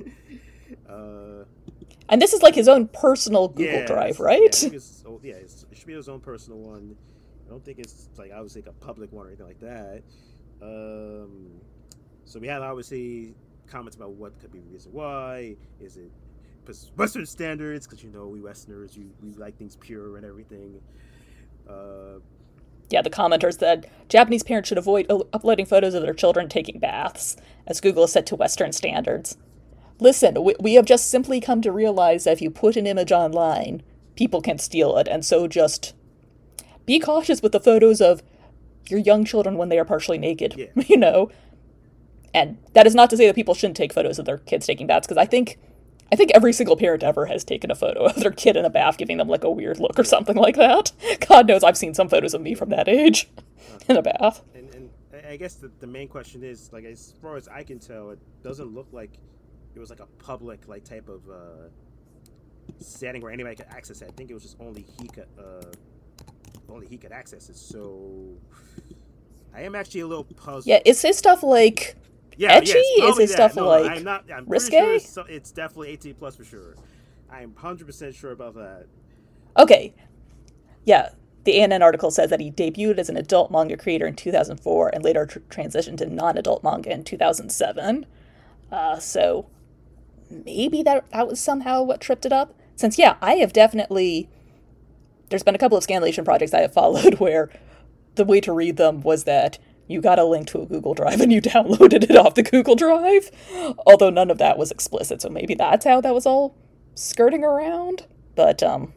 S2: uh,
S1: and this is like his own personal Google
S2: yeah,
S1: Drive, right?
S2: Yeah, it's, oh, yeah it's, it should be his own personal one. I don't think it's like obviously like a public one or anything like that. Um, so we had obviously comments about what could be the reason why. Is it Western standards? Because you know we Westerners, you, we like things pure and everything. Uh,
S1: Yeah, the commenters said Japanese parents should avoid uploading photos of their children taking baths, as Google is set to Western standards. Listen, we, we have just simply come to realize that if you put an image online, people can steal it, and so just be cautious with the photos of your young children when they are partially naked,
S2: yeah.
S1: you know? And that is not to say that people shouldn't take photos of their kids taking baths, because I think I think every single parent ever has taken a photo of their kid in a bath, giving them like a weird look or something like that. God knows I've seen some photos of me from that age in a bath.
S2: And, and I guess the, the main question is, like, as far as I can tell, it doesn't look like it was like a public like type of uh, setting where anybody could access it. I think it was just only he could uh, only he could access it. So I am actually a little puzzled.
S1: Yeah, is his stuff like
S2: yeah,
S1: edgy?
S2: Yeah,
S1: is his
S2: that.
S1: stuff
S2: no,
S1: like
S2: I'm not, I'm
S1: risque?
S2: Sure it's, it's definitely eighteen plus for sure. I'm one hundred percent sure about that.
S1: Okay. Yeah, the A N N article says that he debuted as an adult manga creator in two thousand four and later tr- transitioned to non-adult manga in two thousand seven. Uh, so maybe that, that was somehow what tripped it up. Since, yeah, I have definitely... There's been a couple of Scanlation projects I have followed where the way to read them was that you got a link to a Google Drive and you downloaded it off the Google Drive. Although none of that was explicit, so maybe that's how that was all skirting around. But, um...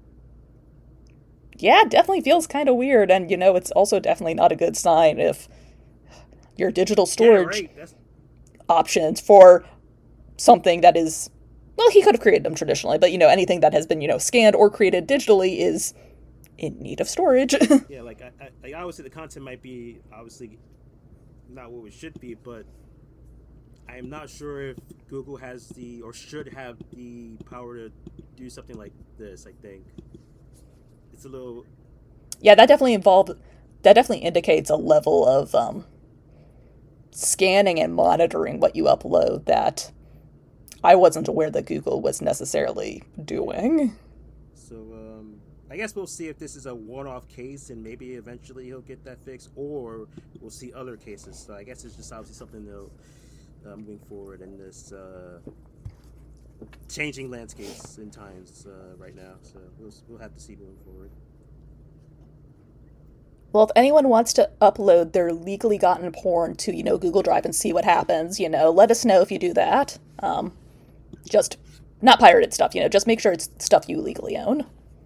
S1: yeah, it definitely feels kind of weird, and, you know, it's also definitely not a good sign if your digital storage
S2: yeah, right.
S1: options for something that is, well, he could have created them traditionally, but, you know, anything that has been, you know, scanned or created digitally is in need of storage.
S2: yeah, like, I, I, like, obviously the content might be, obviously, not what it should be, but I'm not sure if Google has the, or should have the power to do something like this, I think. It's a little...
S1: Yeah, that definitely involved, that definitely indicates a level of um, scanning and monitoring what you upload that I wasn't aware that Google was necessarily doing.
S2: So, um, I guess we'll see if this is a one-off case and maybe eventually he'll get that fixed, or we'll see other cases. So I guess it's just obviously something they'll, uh, moving forward in this uh, changing landscapes in times uh, right now. So we'll, we'll have to see moving forward.
S1: Well, if anyone wants to upload their legally gotten porn to, you know, Google Drive and see what happens, you know, let us know if you do that. Um, just, not pirated stuff, you know, just make sure it's stuff you legally own.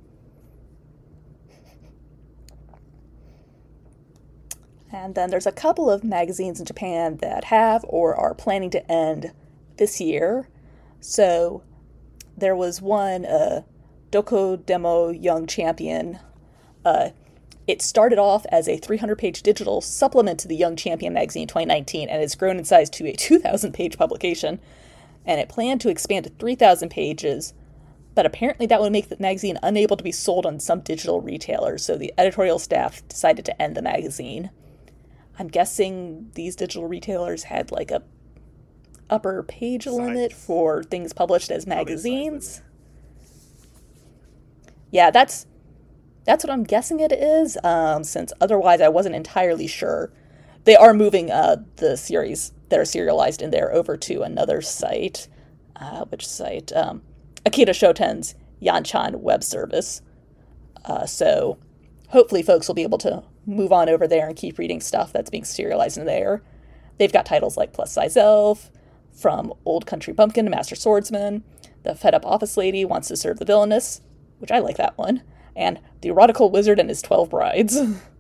S1: And then there's a couple of magazines in Japan that have or are planning to end this year. So there was one, uh, Doko Demo Young Champion. Uh, it started off as a three hundred page digital supplement to the Young Champion magazine in twenty nineteen, and it's grown in size to a two thousand page publication. And it planned to expand to three thousand pages, but apparently that would make the magazine unable to be sold on some digital retailers, so the editorial staff decided to end the magazine. I'm guessing these digital retailers had like a upper page
S2: Size.
S1: limit for things published as
S2: Probably a size
S1: magazines.
S2: limit.
S1: Yeah, that's that's what I'm guessing it is. Um, since otherwise I wasn't entirely sure. They are moving uh, the series that are serialized in there over to another site. Uh, which site? Um, Akita Shoten's Yanchan web service. Uh, so hopefully folks will be able to move on over there and keep reading stuff that's being serialized in there. They've got titles like Plus Size Elf, From Old Country Bumpkin to Master Swordsman, The Fed Up Office Lady Wants to Serve the Villainous, which I like that one, and The Erotical Wizard and His Twelve Brides.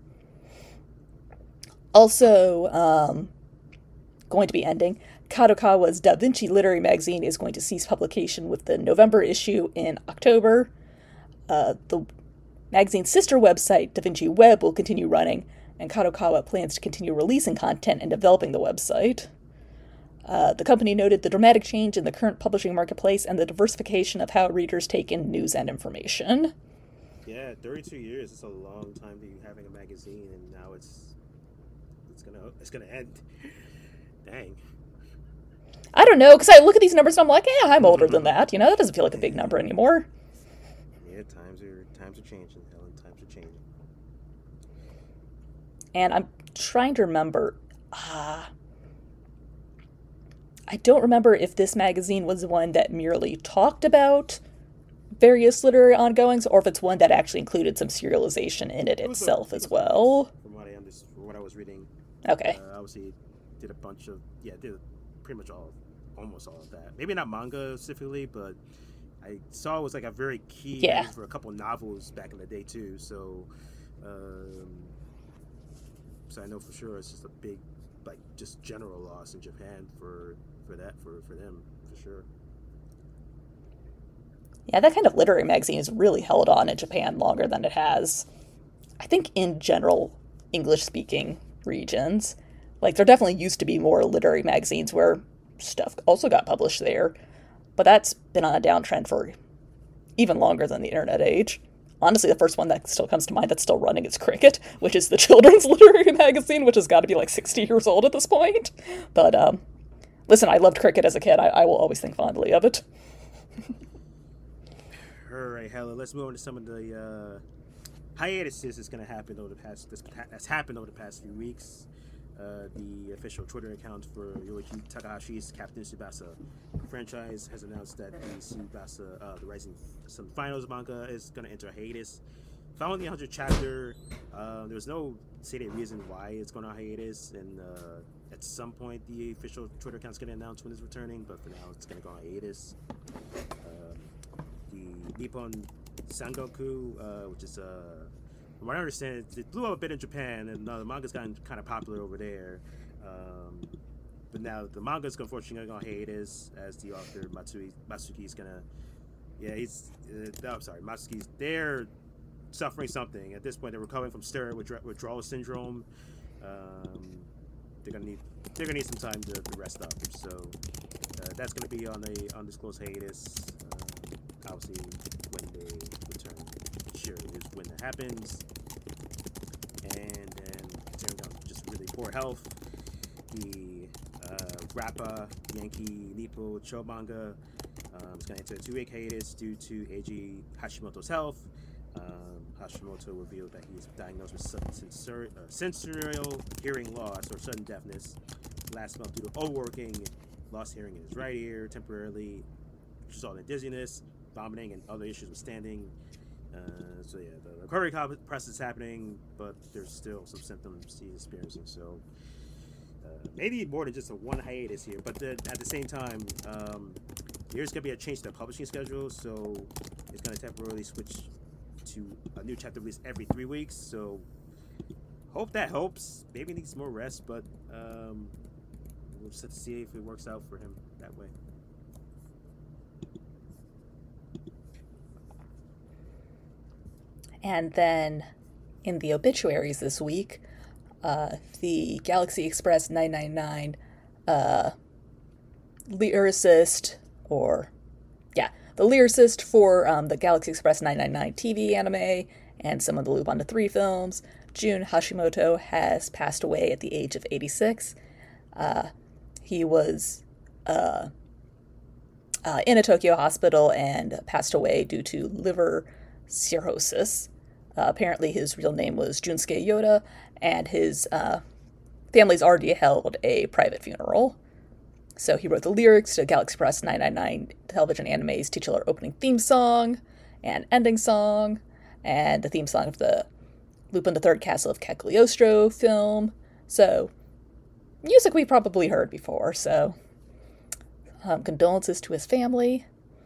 S1: Also, um, going to be ending, Kadokawa's Da Vinci Literary Magazine is going to cease publication with the November issue in October. Uh, the magazine's sister website, Da Vinci Web, will continue running, and Kadokawa plans to continue releasing content and developing the website. Uh, the company noted the dramatic change in the current publishing marketplace and the diversification of how readers take in news and information.
S2: Yeah, thirty-two years is a long time to be having a magazine, and now it's it's gonna it's gonna end. Dang.
S1: I don't know, because I look at these numbers and I'm like, yeah, I'm older than that. You know, that doesn't feel like a big number anymore.
S2: Yeah, times are times are changing, Helen. Times are changing.
S1: And I'm trying to remember. Ah. Uh, I don't remember if this magazine was one that merely talked about various literary ongoings, or if it's one that actually included some serialization in it, it itself a, it as well.
S2: From what I understood, from what I was reading.
S1: Okay.
S2: Uh, obviously, did a bunch of yeah, did pretty much all, almost all of that. Maybe not manga specifically, but I saw it was like a very key
S1: yeah.
S2: for a couple novels back in the day too. So, um, so I know for sure it's just a big, like, just general loss in Japan for for that for for them for sure.
S1: Yeah, that kind of literary magazine has really held on in Japan longer than it has, I think, in general English-speaking regions. Like, there definitely used to be more literary magazines where stuff also got published there, but that's been on a downtrend for even longer than the internet age. Honestly, the first one that still comes to mind that's still running is Cricket, which is the children's literary magazine, which has got to be like sixty years old at this point. But, um, listen, I loved Cricket as a kid. I, I will always think fondly of it.
S2: All right, Helen, let's move on to some of the uh, hiatuses that's going to happen over the past that's happened over the past few weeks. Uh, the official Twitter account for Yoichi Takahashi's Captain Tsubasa franchise has announced that the Tsubasa, uh, the Rising Sun Finals manga is going to enter hiatus. Following the one hundredth chapter, uh, there's no stated reason why it's going on hiatus, and uh, at some point the official Twitter account is going to announce when it's returning, but for now it's going to go on hiatus. Um, the Nippon Sangoku, uh, which is, uh, from what I understand, it, it blew up a bit in Japan, and uh, the manga's gotten kind of popular over there. Um, but now the manga's unfortunately going on hiatus, as the author Matsui Matsuki's gonna, yeah, he's, uh, no, I'm sorry, Matsuki's they're suffering something at this point. They're recovering from steroid withdraw- withdrawal syndrome. Um, they're gonna need they're gonna need some time to, to rest up. So uh, that's gonna be on a undisclosed hiatus. Uh, obviously, when they return, sure is when that happens. And then considering on just really poor health, the uh, Rappa Yankee Nippo Cho manga um, is going to enter a two-week hiatus due to Eiji Hashimoto's health. Um, Hashimoto revealed that he is diagnosed with sudden sensor, uh, sensorial hearing loss or sudden deafness last month due to overworking, lost hearing in his right ear temporarily, resulting in dizziness, vomiting, and other issues with standing. Uh, so yeah, the recovery process is happening, but there's still some symptoms he's experiencing. So uh, maybe more than just a one hiatus here, but the, at the same time, um, there's going to be a change to the publishing schedule, so it's going to temporarily switch to a new chapter release every three weeks. So hope that helps. Maybe he needs more rest, but um, we'll just have to see if it works out for him that way.
S1: And then in the obituaries this week, uh, the Galaxy Express nine nine nine uh, lyricist, or yeah, the lyricist for um, the Galaxy Express nine nine nine T V anime and some of the Lupin the three films, Jun Hashimoto has passed away at the age of eighty-six. Uh, he was uh, uh, in a Tokyo hospital and passed away due to liver cirrhosis. Uh, apparently, his real name was Junsuke Yoda, and his uh, family's already held a private funeral. So he wrote the lyrics to Galaxy Press nine nine nine television anime's titular opening theme song and ending song, and the theme song of the Lupin the Third Castle of Cagliostro film. So, music we probably heard before, so um, condolences to his family.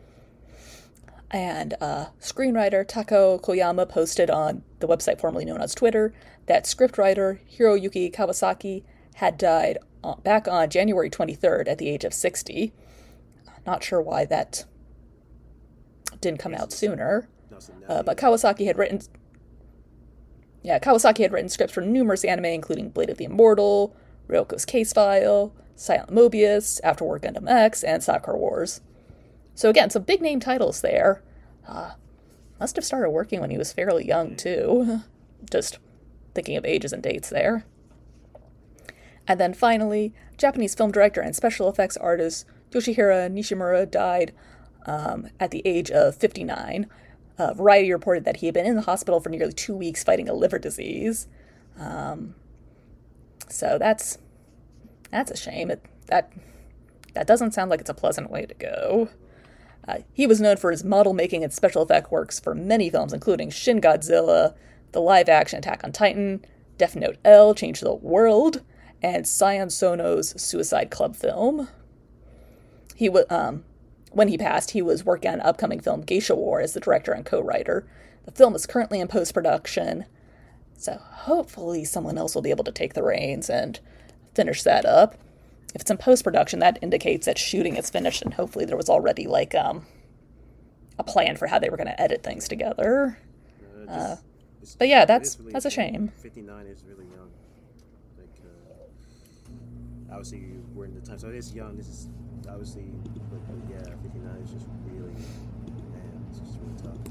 S1: And uh, screenwriter Takao Koyama posted on the website formerly known as Twitter that scriptwriter Hiroyuki Kawasaki had died back on January twenty-third at the age of sixty. Not sure why that didn't come out sooner. Uh, but Kawasaki had written... Yeah, Kawasaki had written scripts for numerous anime, including Blade of the Immortal, Ryoko's Case File, Silent Mobius, After War Gundam X, and Sakura Wars. So again, some big-name titles there. Uh, must have started working when he was fairly young, too. Just thinking of ages and dates there. And then finally, Japanese film director and special effects artist Yoshihira Nishimura died um, at the age of fifty-nine. Uh, Variety reported that he had been in the hospital for nearly two weeks fighting a liver disease. Um, so that's that's a shame. It, that that doesn't sound like it's a pleasant way to go. Uh, he was known for his model making and special effect works for many films, including Shin Godzilla, the live-action Attack on Titan, Death Note L, Change the World, and Sion Sono's Suicide Club film. He was, um, when he passed, he was working on an upcoming film Geisha War as the director and co-writer. The film is currently in post-production, so hopefully someone else will be able to take the reins and finish that up. If it's in post-production, that indicates that shooting is finished, and hopefully there was already, like, um, a plan for how they were going to edit things together. Uh, uh, but yeah, that's really that's a shame.
S2: fifty-nine is really young. Like, uh, obviously, we're in the time, so it is young. This is obviously, but, but yeah, fifty-nine is just really, man, it's just really tough.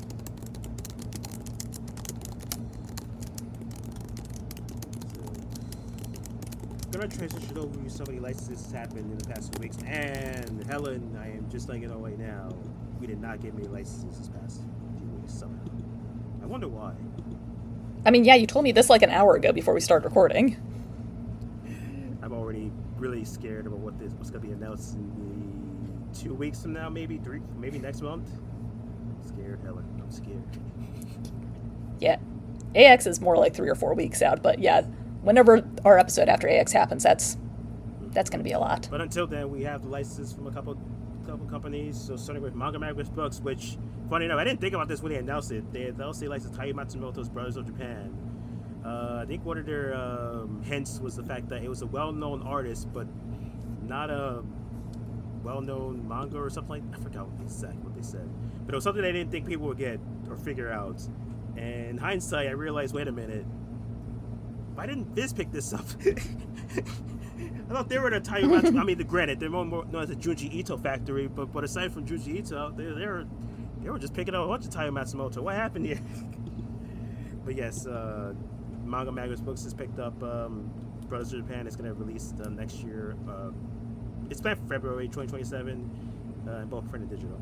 S2: I'm gonna transition over to so many licenses happened in the past few weeks, and Helen, I am just letting you know right now, we did not get many licenses this past few weeks somehow. I wonder why.
S1: I mean, yeah, you told me this like an hour ago before we started recording.
S2: I'm already really scared about what this what's gonna be announced in the two weeks from now, maybe three, maybe next month. I'm scared, Helen. I'm scared.
S1: Yeah, A X is more like three or four weeks out, but yeah. Whenever our episode after A X happens, that's that's going to be a lot.
S2: But until then, we have the licenses from a couple couple companies. So starting with Manga Magus Books, which, funny enough, I didn't think about this when they announced it. They, they also licensed Taiyo Matsumoto's Brothers of Japan. Uh, I think one of their um, hints was the fact that it was a well-known artist, but not a well-known manga or something like that. I forgot exactly what they said. But it was something they didn't think people would get or figure out. And in hindsight, I realized, wait a minute, why didn't Viz pick this up? I thought they were the Taiyo Matsumoto. I mean, the granted, they're more, more known as the Junji Ito factory, but but aside from Junji Ito, they they were they were just picking up a bunch of Taiyo Matsumoto. What happened here? But yes, uh, Manga Magus Books has picked up um, Brothers of Japan. It's going to release uh, next year. Uh, it's planned for February twenty twenty-seven, uh, in both print and digital.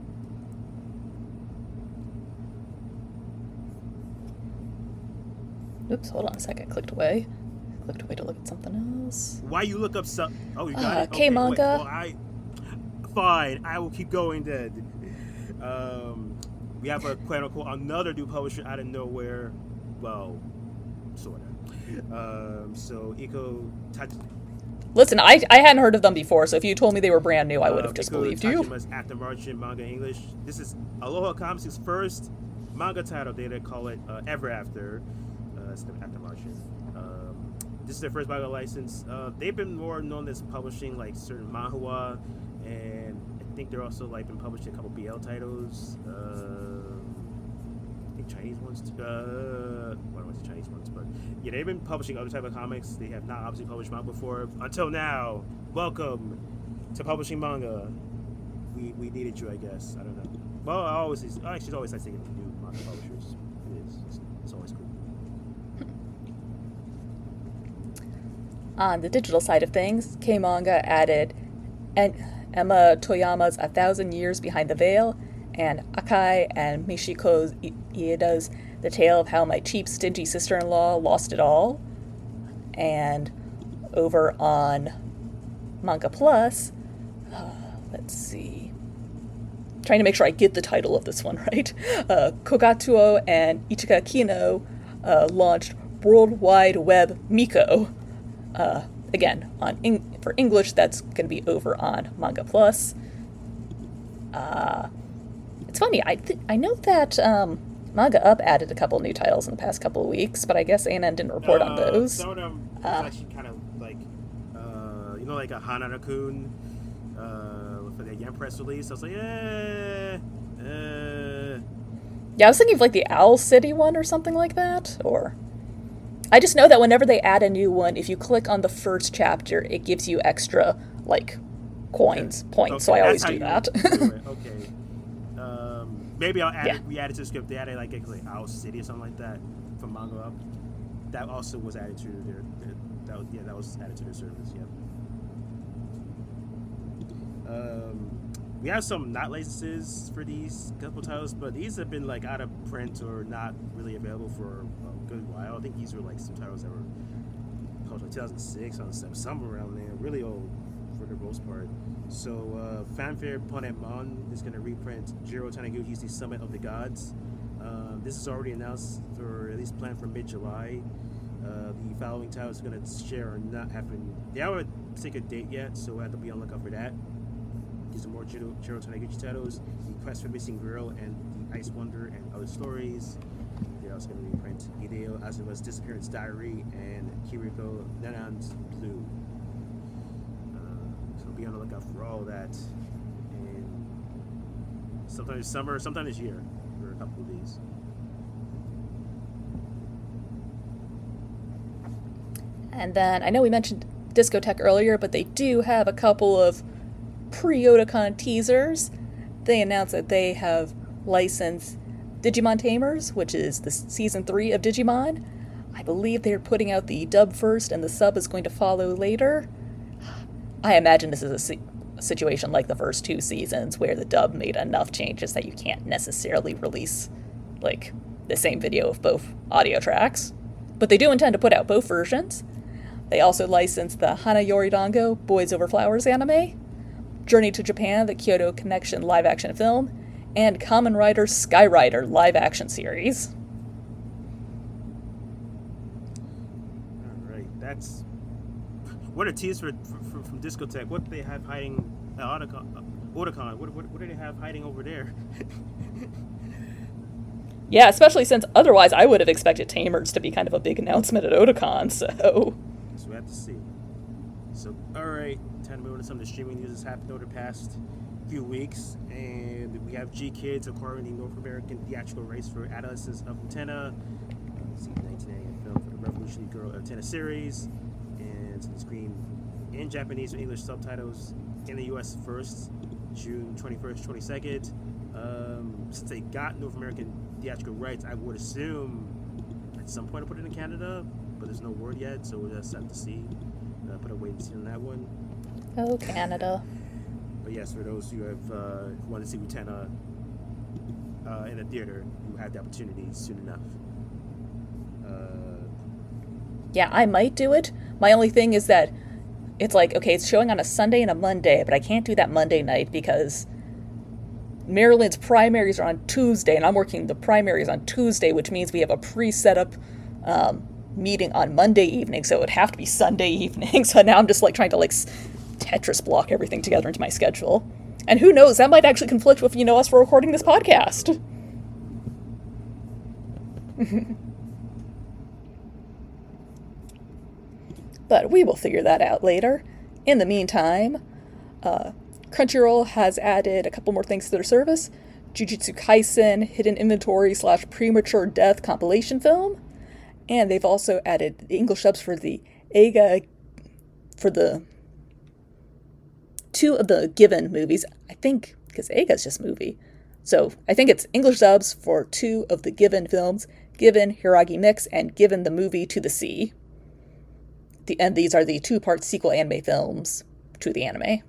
S1: Oops, hold on a second. I clicked away. Clicked away to look at something else.
S2: Why you look up some? Oh, you got
S1: uh,
S2: it. Okay,
S1: K-manga.
S2: wait, well, I fine. I will keep going then. Um, we have a quote unquote another new publisher out of nowhere. Well, sort of. Um, so Iko Tat-
S1: Listen, I I hadn't heard of them before, so if you told me they were brand new, I would have
S2: uh,
S1: just
S2: Iko
S1: believed you.
S2: Tajima's After Marching manga English. This is Aloha Comics' first manga title. They they call it uh, Ever After. Uh, it's the After Marching. Um, this is their first manga license. Uh, they've been more known as publishing like certain manhwa, and I think they're also like been publishing a couple B L titles. Uh, I think Chinese ones. Too. Uh, well, I don't want to say Chinese ones, but yeah, they've been publishing other type of comics. They have not obviously published manga before until now. Welcome to publishing manga. We we needed you, I guess. I don't know. Well, I always I actually always like taking new manga publishers. It is. It's, it's always cool.
S1: On the digital side of things, K-Manga added en- Emma Toyama's A Thousand Years Behind the Veil, and Akai and Michiko Ieda's The Tale of How My Cheap, Stingy Sister-in-Law Lost It All. And over on Manga Plus, uh, let's see, trying to make sure I get the title of this one right, uh, Kogatuo and Ichika Kino uh, launched World Wide Web Miko. Uh, again, on Eng- for English, that's going to be over on Manga Plus. Uh, it's funny, I th- I know that um, Manga Up added a couple new titles in the past couple of weeks, but I guess A N N didn't report uh, on those.
S2: Some of them was uh, actually kind of like, uh, you know, like a Hanada-kun uh, for the Yen press release. I was like, eh, eh.
S1: Yeah, I was thinking of like the Owl City one or something like that, or... I just know that whenever they add a new one, if you click on the first chapter, it gives you extra, like, coins, okay. points, okay, so I always do that.
S2: Do okay. Um, maybe I'll add yeah. it, we added to the script, they added, like, like Owl City or something like that from Manga Up. That also was added to their, their that was, yeah, that was added to their service, yeah. Um, we have some not licenses for these couple titles, but these have been, like, out of print or not really available for a good while. I think these were, like, some titles that were published in two thousand six, on somewhere around there, really old for the most part. So, uh, Fanfare Ponemon is going to reprint Jiro Taniguchi's The Summit of the Gods. Um, this is already announced, or at least planned for mid-July. Uh, the following titles are going to share or not happen. They haven't taken a date yet, so we'll have to be on the lookout for that. These are more Jiro, Jiro Taniguchi titles: The Quest for Missing Girl and The Ice Wonder and Other Stories. They're also going to reprint Hideo Azuma's Disappearance Diary and Kiriko Nenan's Blue. Uh, so be on the lookout for all that. And sometime this summer, sometime this year, for a couple of these.
S1: And then I know we mentioned Discotek earlier, but they do have a couple of pre-Otakon teasers. They announced that they have licensed Digimon Tamers, which is the season three of Digimon. I believe they're putting out the dub first and the sub is going to follow later. I imagine this is a, si- a situation like the first two seasons where the dub made enough changes that you can't necessarily release like the same video of both audio tracks. But they do intend to put out both versions. They also licensed the Hana Yoridango Boys Over Flowers anime, Journey to Japan, the Kyoto Connection live-action film, and Kamen Rider Skyrider live-action series.
S2: All right, that's... What are teasers for, for, from Discotek? What do they have hiding at uh, Otakon? Uh, Otakon? What, what, what do they have hiding over there?
S1: Yeah, especially since otherwise I would have expected Tamers to be kind of a big announcement at Otakon, so...
S2: So we have to see. So, alright, time to move on to some of the streaming news that's happened over the past few weeks. And we have G-Kids acquiring the North American theatrical rights for Adolescence of Utena. Uh, see the nineteen ninety-eight film for the Revolutionary Girl of Utena series. And to the screen in Japanese with English subtitles in the U S first, June twenty-first, twenty-second. Um, since they got North American theatrical rights, I would assume at some point I'll put it in Canada, but there's no word yet, so we'll just have to see. Uh, put a wait and see on that one.
S1: Oh, Canada.
S2: But yes, for those who have uh, who want to see Utena uh, in a theater, you have the opportunity soon enough. Uh,
S1: yeah, I might do it. My only thing is that it's like, okay, it's showing on a Sunday and a Monday, but I can't do that Monday night because Maryland's primaries are on Tuesday, and I'm working the primaries on Tuesday, which means we have a pre-set up um, meeting on Monday evening, so it would have to be Sunday evening. So now I'm just like trying to like Tetris block everything together into my schedule. And who knows, that might actually conflict with, you know, us for recording this podcast. But we will figure that out later. In the meantime, uh, Crunchyroll has added a couple more things to their service. Jujutsu Kaisen Hidden Inventory slash Premature Death compilation film. And they've also added the English subs for the Eiga, for the two of the Given movies. I think, because Eiga's just movie. So I think it's English subs for two of the Given films, Given Hiragi Mix and Given the Movie to the Sea. the and these are the two-part sequel anime films to the anime.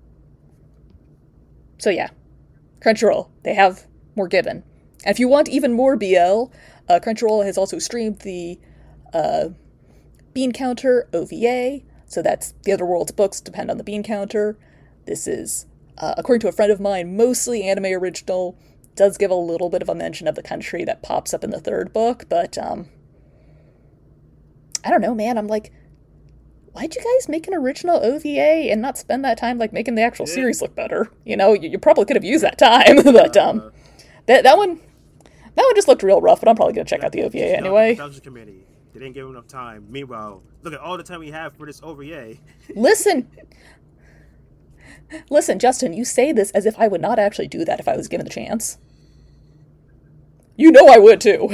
S1: So yeah, Crunchyroll, they have more given. And if you want even more B L, uh, Crunchyroll has also streamed the uh, Bean Counter O V A. So that's The Other World's books depend on the Bean Counter. This is, uh, according to a friend of mine, mostly anime original. Does give a little bit of a mention of the country that pops up in the third book, but um, I don't know, man. I'm like, why'd you guys make an original O V A and not spend that time like making the actual yeah. series look better? You know, you, you probably could have used that time, but um, that that one, that one just looked real rough. But I'm probably gonna check out the O V A anyway.
S2: That was the committee. They didn't give him enough time. Meanwhile, look at all the time we have for this O V A.
S1: Listen. Listen, Justin, you say this as if I would not actually do that if I was given the chance. You know I would, too.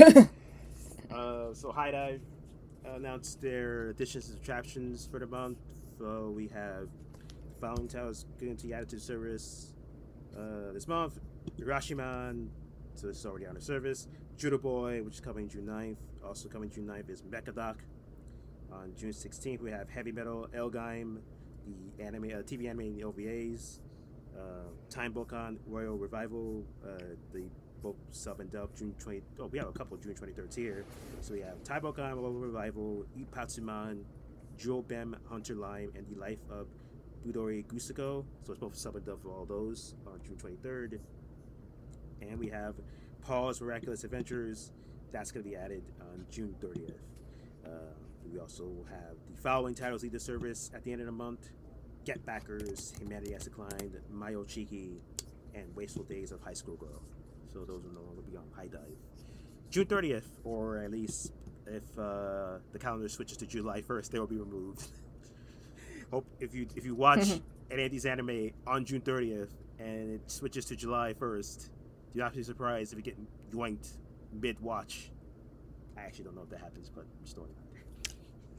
S2: uh, so High Dive announced their additions and subtractions for the month. So we have the following titles going to be added to the service uh, this month. Urashiman, so this is already on the service. Judo Boy, which is coming June ninth. Also coming June ninth is Mechadoc. On June sixteenth, we have Heavy Metal Elgaim, the anime, uh, T V anime, and the O V As. Uh, Time Bokan, Royal Revival, uh, the both sub and dub June twentieth. Oh, we have a couple of June twenty-thirds here. So we have Time Bokan, Royal Revival, Ipatsuman, Jewel Bem, Hunter Lime, and the Life of Budori Gusuko. So it's both sub and dub for all those on June twenty-third. And we have Paul's Miraculous Adventures. That's going to be added on June thirtieth. Uh, we also have the following titles lead the service at the end of the month: Get Backers, Humanity Has Declined, Mayo Chiki, and Wasteful Days of High School Girl. So those will no longer be on High Dive. June thirtieth, or at least if uh, the calendar switches to July first, they will be removed. Hope if you if you watch any of these anime on June thirtieth and it switches to July first, you're not be surprised if you get yoinked mid-watch. I actually don't know if that happens, but I'm just throwing it out there.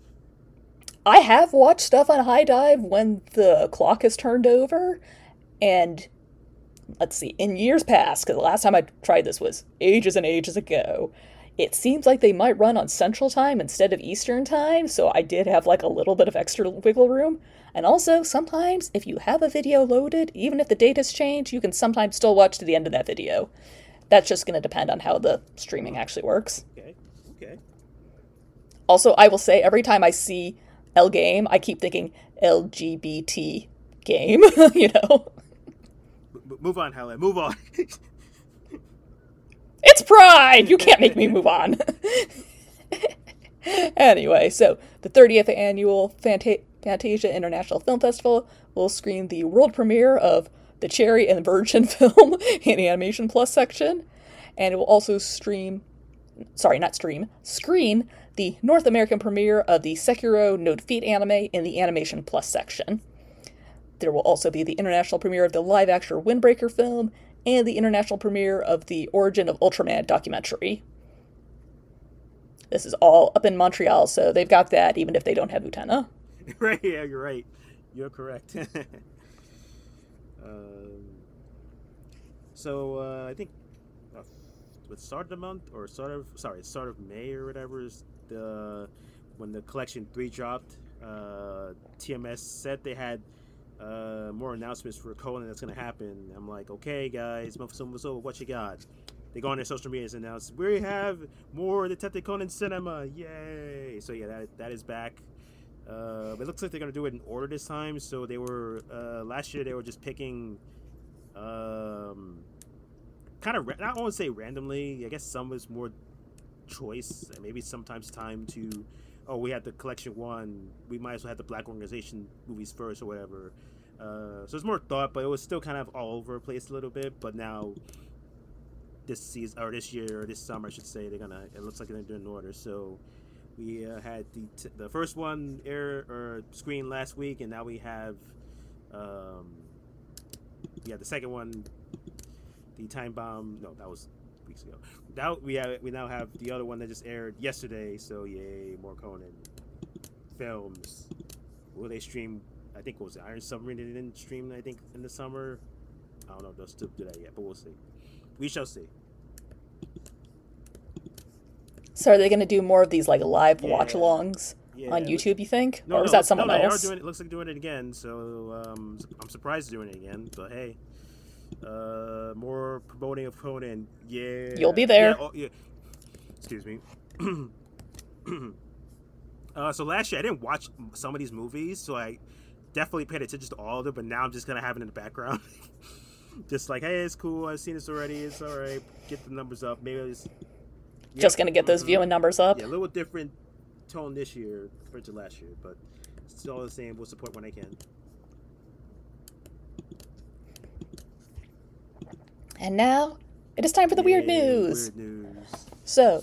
S1: I have watched stuff on High Dive when the clock has turned over, and let's see, in years past, because the last time I tried this was ages and ages ago, it seems like they might run on Central Time instead of Eastern Time, so I did have like a little bit of extra wiggle room. And also, sometimes, if you have a video loaded, even if the date has changed, you can sometimes still watch to the end of that video. That's just going to depend on how the streaming actually works.
S2: Okay, okay.
S1: Also, I will say, every time I see L Game, I keep thinking L G B T game, you know?
S2: M- move on, Helen, move on.
S1: It's Pride! You can't make me move on. Anyway, so the thirtieth annual Phanta- Fantasia International Film Festival will screen the world premiere of the Cherry and Virgin film in the Animation Plus section, and it will also stream, sorry, not stream, screen the North American premiere of the Sekiro No Defeat anime in the Animation Plus section. There will also be the international premiere of the live-action Windbreaker film and the international premiere of the Origin of Ultraman documentary. This is all up in Montreal, so they've got that even if they don't have Utena.
S2: Right, yeah, you're right. You're correct. um, so, uh, I think uh, with start of the month, or start of, sorry, start of May or whatever, is the, when the Collection three dropped, uh, T M S said they had uh, more announcements for Conan that's going to happen. I'm like, okay, guys, so what you got? They go on their social media and announce, we have more Detective Conan cinema, yay! So yeah, that that is back. Uh, it looks like they're going to do it in order this time. So they were, uh, last year they were just picking, um, kind of, I don't want to say randomly, I guess some was more choice, and maybe sometimes time to, oh, we had the Collection one, we might as well have the Black Organization movies first or whatever. Uh, so it's more thought, but it was still kind of all over the place a little bit. But now, this season, or this year, or this summer, I should say, they're gonna, it looks like they're doing an order. So we uh, had the t- the first one air or screen last week, and now we have, um, yeah, the second one, the Time Bomb. No, that was weeks ago. Now we have we now have the other one that just aired yesterday. So yay, more Conan films. Will they stream? I think it was Iron Submarine. They didn't stream, I think, in the summer. I don't know if they'll still do that yet, but we'll see. We shall see.
S1: So are they going to do more of these like live
S2: Yeah.
S1: watch-alongs?
S2: Yeah,
S1: on
S2: it looks-
S1: YouTube, you think?
S2: no,
S1: or was
S2: no,
S1: that someone
S2: no, they
S1: else?
S2: are doing it. Looks like doing it again. So um, I'm surprised they're doing it again. But hey, uh, more promoting of Conan. Yeah,
S1: You'll be there.
S2: Yeah, oh, yeah. Excuse me. uh, so last year I didn't watch some of these movies, so I definitely paid attention to all of them. But now I'm just gonna have it in the background, just like, hey, it's cool. I've seen this already. It's all right. Get the numbers up. Maybe it's
S1: Just gonna get those
S2: mhm.
S1: viewing numbers up.
S2: Yeah, a little different tone this year compared to last year, but it's all the same. We'll support when I can.
S1: And now, it is time for the weird
S2: Yay,
S1: news.
S2: Weird news.
S1: So,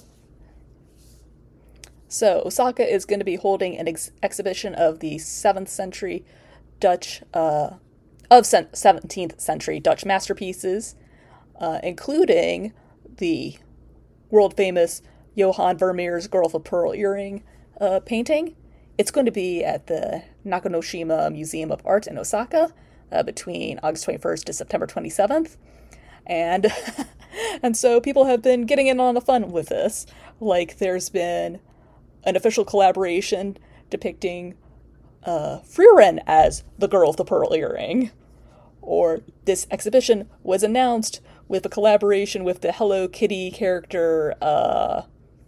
S1: so Osaka is going to be holding an ex- exhibition of the seventh century Dutch, uh, of sen- seventeenth century Dutch masterpieces, uh, including the world famous Johann Vermeer's Girl with a Pearl Earring uh, painting. It's going to be at the Nakanoshima Museum of Art in Osaka uh, between August twenty-first to September twenty-seventh. And and so people have been getting in on the fun with this. Like, there's been an official collaboration depicting uh, Frieren as the girl with the pearl earring. Or this exhibition was announced with a collaboration with the Hello Kitty character, uh,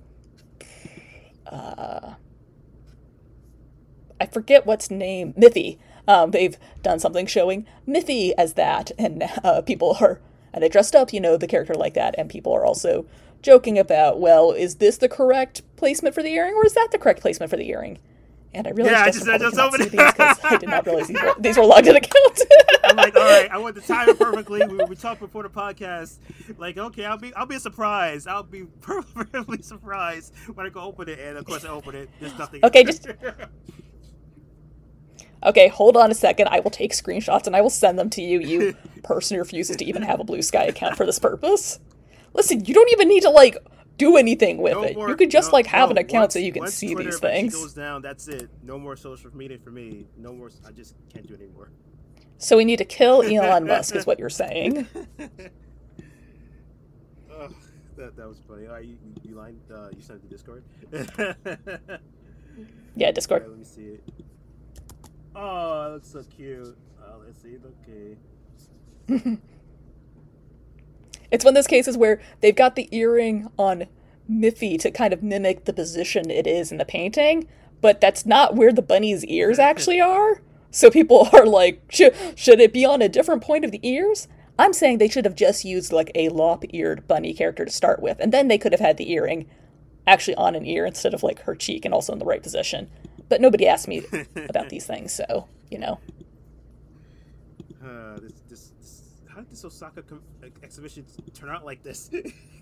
S1: uh, I forget what's name, Miffy. Um, they've done something showing Miffy as that, and uh, people are, and they dressed up, you know, the character like that, and people are also joking about, well, is this the correct placement for the earring, or is that the correct placement for the earring? And I realized
S2: Yeah, I
S1: Justin
S2: just- I
S1: probably
S2: just
S1: cannot
S2: opened
S1: see
S2: it.
S1: these because I did not realize these were, these were logged in accounts.
S2: I'm like, all right, I want to time it perfectly. We, we talked before the podcast. Like, okay, I'll be, I'll be surprised. I'll be perfectly surprised when I go open it, and of course I open it. There's nothing.
S1: Okay, just- Okay, hold on a second. I will take screenshots and I will send them to you, you person who refuses to even have a Blue Sky account for this purpose. Listen, you don't even need to, like, do anything with
S2: No
S1: it.
S2: more-
S1: you could just,
S2: no-
S1: like, have
S2: no,
S1: an account
S2: once-
S1: so you can
S2: once
S1: see
S2: Twitter
S1: these
S2: eventually
S1: things.
S2: goes down, that's it. No more social media for me. No more. I just can't do it anymore.
S1: So we need to kill Elon Musk, is what you're saying.
S2: Ugh, that that was funny. All right, you you, you lined. Uh, you sent it to Discord.
S1: Yeah,
S2: Alright,
S1: Discord.
S2: let me see it. Oh, it looks so cute. Oh, let's see. Okay.
S1: It's one of those cases where they've got the earring on Miffy to kind of mimic the position it is in the painting, but that's not where the bunny's ears actually are. So people are like, should, should it be on a different point of the ears? I'm saying they should have just used like a lop-eared bunny character to start with, and then they could have had the earring actually on an ear instead of like her cheek and also in the right position. But nobody asked me about these things, so, you know.
S2: Uh, this, this, this, how did this Osaka com- exhibition turn out like this?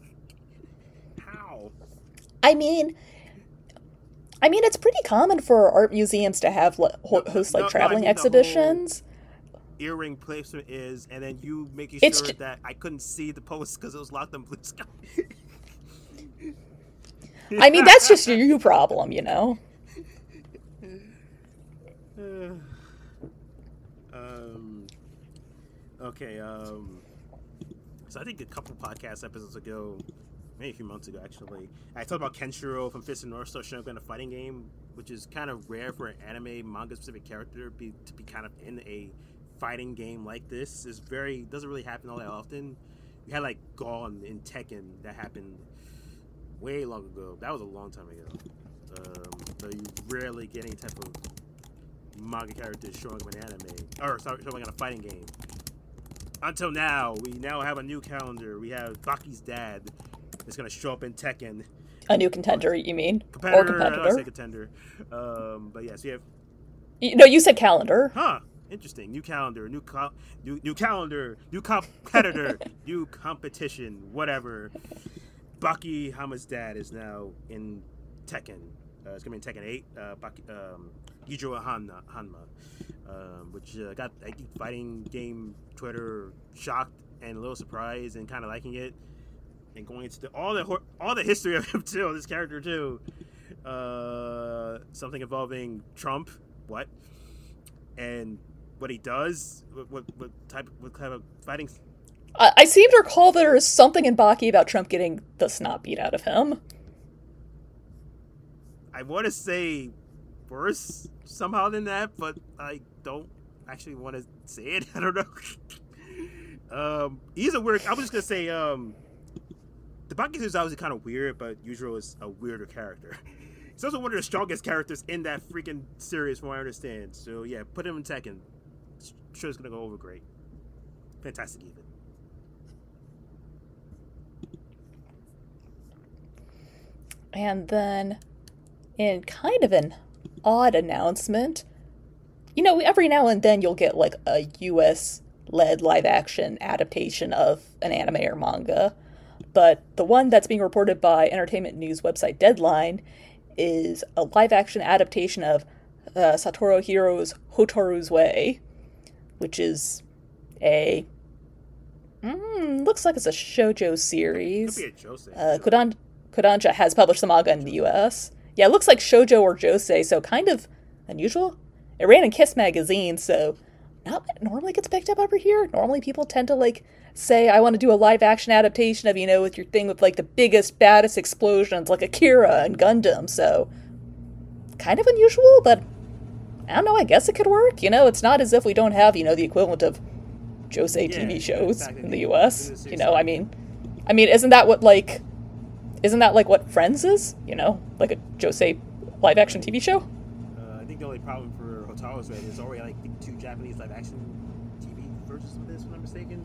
S2: How?
S1: I mean, I mean, it's pretty common for art museums to have ho-
S2: No,
S1: host
S2: no,
S1: like
S2: no, I
S1: traveling
S2: mean the whole-
S1: exhibitions.
S2: Earring placement is, and then you making
S1: It's
S2: sure
S1: ju-
S2: that I couldn't see the post because it was locked on Blue Sky.
S1: I mean, that's just your you problem, you know.
S2: um. Okay. Um. So I think a couple podcast episodes ago, maybe a few months ago actually, I talked about Kenshiro from Fist of North Star showing a fighting game, which is kind of rare for an anime manga specific character be, to be kind of in a fighting game like this. Is very doesn't really happen all that often. You had like Gon in Tekken that happened way long ago. That was a long time ago. Um, so you rarely get any type of manga characters showing up in anime, or sorry, showing in a fighting game. Until now, we now have a new calendar. We have Baki's dad is going to show up in Tekken.
S1: A new contender, you mean?
S2: Competitor,
S1: Or
S2: I don't
S1: competitor?
S2: say contender. Um, but yes, we have,
S1: You, no, you said calendar.
S2: huh, interesting. New calendar, new co- new, new calendar, new competitor, new competition, whatever. Baki Hama's dad is now in Tekken. Uh, it's going to be in Tekken eight. Uh, Baki, um, Yujiro Hanma, Hanma um, which uh, got I think fighting game Twitter shocked and a little surprised and kind of liking it, and going into the, all the hor- all the history of him too, this character too. Uh, something involving Trump, what, and what he does, what what, what type, what kind of fighting.
S1: I, I seem to recall there is something in Baki about Trump getting the snot beat out of him.
S2: I want to say worse somehow than that, but I don't actually want to say it. I don't know. um, he's a weird. I was just gonna say, um, the Baki is obviously kind of weird, but Yujiro is a weirder character. He's also one of the strongest characters in that freaking series, from what I understand. So yeah, put him in Tekken. I'm sure it's gonna go over great. Fantastic, even.
S1: And then, in kind of an odd announcement, you know, every now and then you'll get like a U S-led live-action adaptation of an anime or manga, but the one that's being reported by entertainment news website Deadline is a live-action adaptation of uh, Satoru Hiro's Hotaru's Way, which is a... Mm, looks like it's a shoujo series.
S2: Could be a josei.
S1: Uh, Kodan- Kodansha has published the manga in the U S. Yeah, it looks like shoujo or josei, so kind of unusual. It ran in Kiss magazine, so not what normally gets picked up over here. Normally people tend to, like, say, I want to do a live-action adaptation of, you know, with your thing with, like, the biggest, baddest explosions, like Akira and Gundam, so kind of unusual, but I don't know, I guess it could work. You know, it's not as if we don't have, you know, the equivalent of josei
S2: Yeah,
S1: T V shows
S2: exactly.
S1: in the U S. You know, I mean, I mean, isn't that what, like, isn't that, like, what Friends is? You know, like a josei live-action T V show?
S2: Uh, I think the only problem for Hotaru's Way is there's already, like, I think two Japanese live-action T V versions of this, if I'm not mistaken.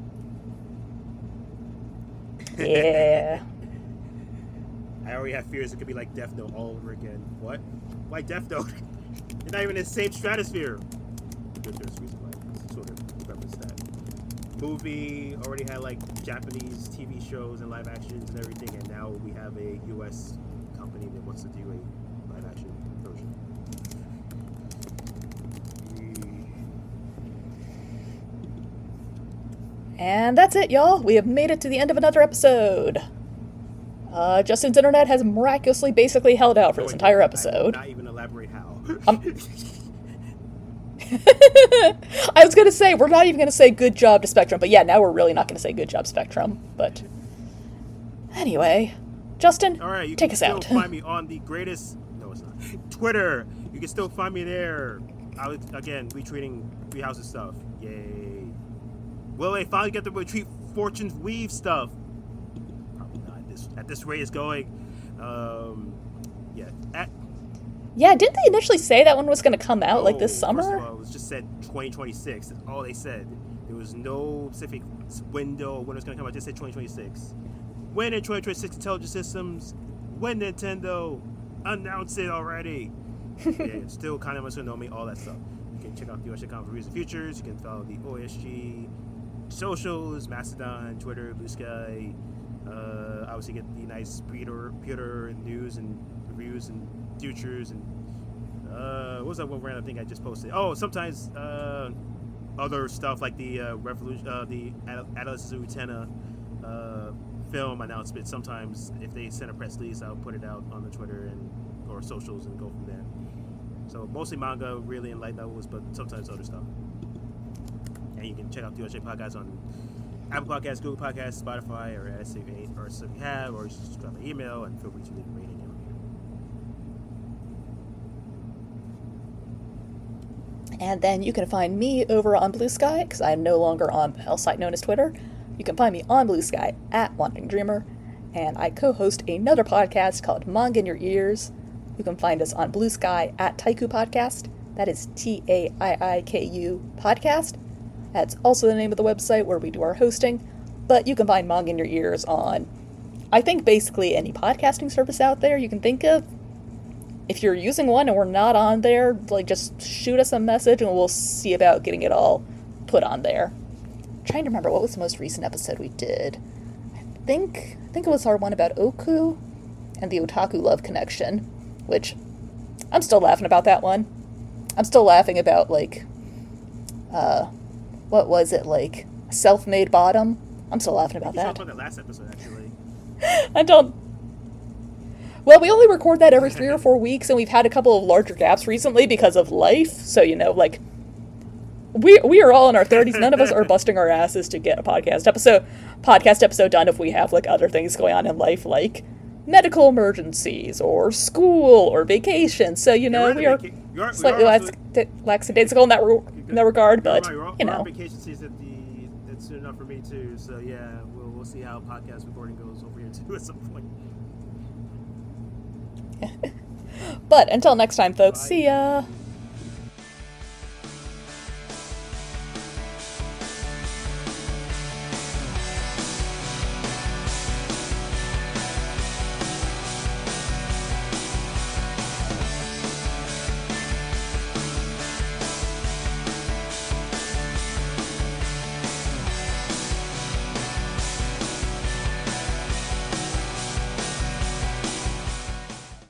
S1: Yeah.
S2: I already have fears it could be like Death Note all over again. What? Why Death Note? They're not even in the same stratosphere. There's a reason why I sort of reference that. Movie already had like Japanese T V shows and live actions and everything, and now we have a U S company that wants to do a live action version.
S1: And that's it, y'all. We have made it to the end of another episode. Uh, Justin's internet has miraculously basically held out for this entire episode.
S2: I will not even elaborate how.
S1: Um, I was going to say, we're not even going to say good job to Spectrum, but yeah, now we're really not going to say good job, Spectrum. But anyway, Justin,
S2: All right, you
S1: take
S2: can
S1: us
S2: still
S1: out.
S2: find me on the greatest, no it's not, Twitter. You can still find me there. I was, again, retweeting Three Houses stuff. Yay. Will they finally get to retweet Fortune's Weave stuff? Probably not. At this, at this rate it's going. Um, yeah. At,
S1: Yeah, didn't they initially say that one was going to come out, like, this
S2: oh,
S1: summer?
S2: First of all, it was just said twenty twenty-six. That's all they said. There was no specific window when it was going to come out. It just said twenty twenty-six. When in twenty twenty-six Intelligent Systems? When Nintendo? Announce it already. Yeah, it's still kind of much to know me, all that stuff. You can check out the O S G Com for reviews and features. You can follow the O S G socials, Mastodon, Twitter, Blue Sky. Uh, obviously get the nice Peter, Peter news and reviews and futures and uh, what was that one random thing I just posted? Oh, sometimes uh, other stuff like the uh, revolution, uh, the Adolescent Utena uh, film announcement. Sometimes if they send a press release, I'll put it out on the Twitter and or socials and go from there. So mostly manga, really, and light novels, but sometimes other stuff. And you can check out the O S J podcast on Apple Podcasts, Google Podcasts, Spotify, or S if you or if you have, or just drop an email and feel free to leave a rating and review.
S1: And then you can find me over on Blue Sky, because I am no longer on the hell site known as Twitter. You can find me on Blue Sky at Wandering Dreamer, and I co-host another podcast called Manga in Your Ears. You can find us on Blue Sky at Taiku Podcast. That is T A I I K U Podcast. That's also the name of the website where we do our hosting. But you can find Manga in Your Ears on, I think, basically any podcasting service out there you can think of. If you're using one and we're not on there, like, just shoot us a message and we'll see about getting it all put on there. I'm trying to remember, what was the most recent episode we did? I think, I think it was our one about Oku and the Otaku Love Connection, which I'm still laughing about that one. I'm still laughing about, like, uh, what was it, like, Self-Made Bottom? I'm still laughing about
S2: You
S1: that.
S2: talked about that last episode, actually.
S1: I don't... Well, we only record that every three or four weeks, and we've had a couple of larger gaps recently because of life. So, you know, like, we we are all in our thirties. None of us are busting our asses to get a podcast episode podcast episode done if we have, like, other things going on in life, like medical emergencies or school or vacation. So, you know, we are
S2: vaca- you are,
S1: slightly
S2: we are
S1: lax- lackadaisical in that, re- in that regard, but,
S2: you're right,
S1: you
S2: we're on
S1: know.
S2: vacation season. The that's soon enough for me too. So yeah, we'll we'll see how podcast recording goes over here too at some point.
S1: But until next time, folks,
S2: Bye.
S1: see ya!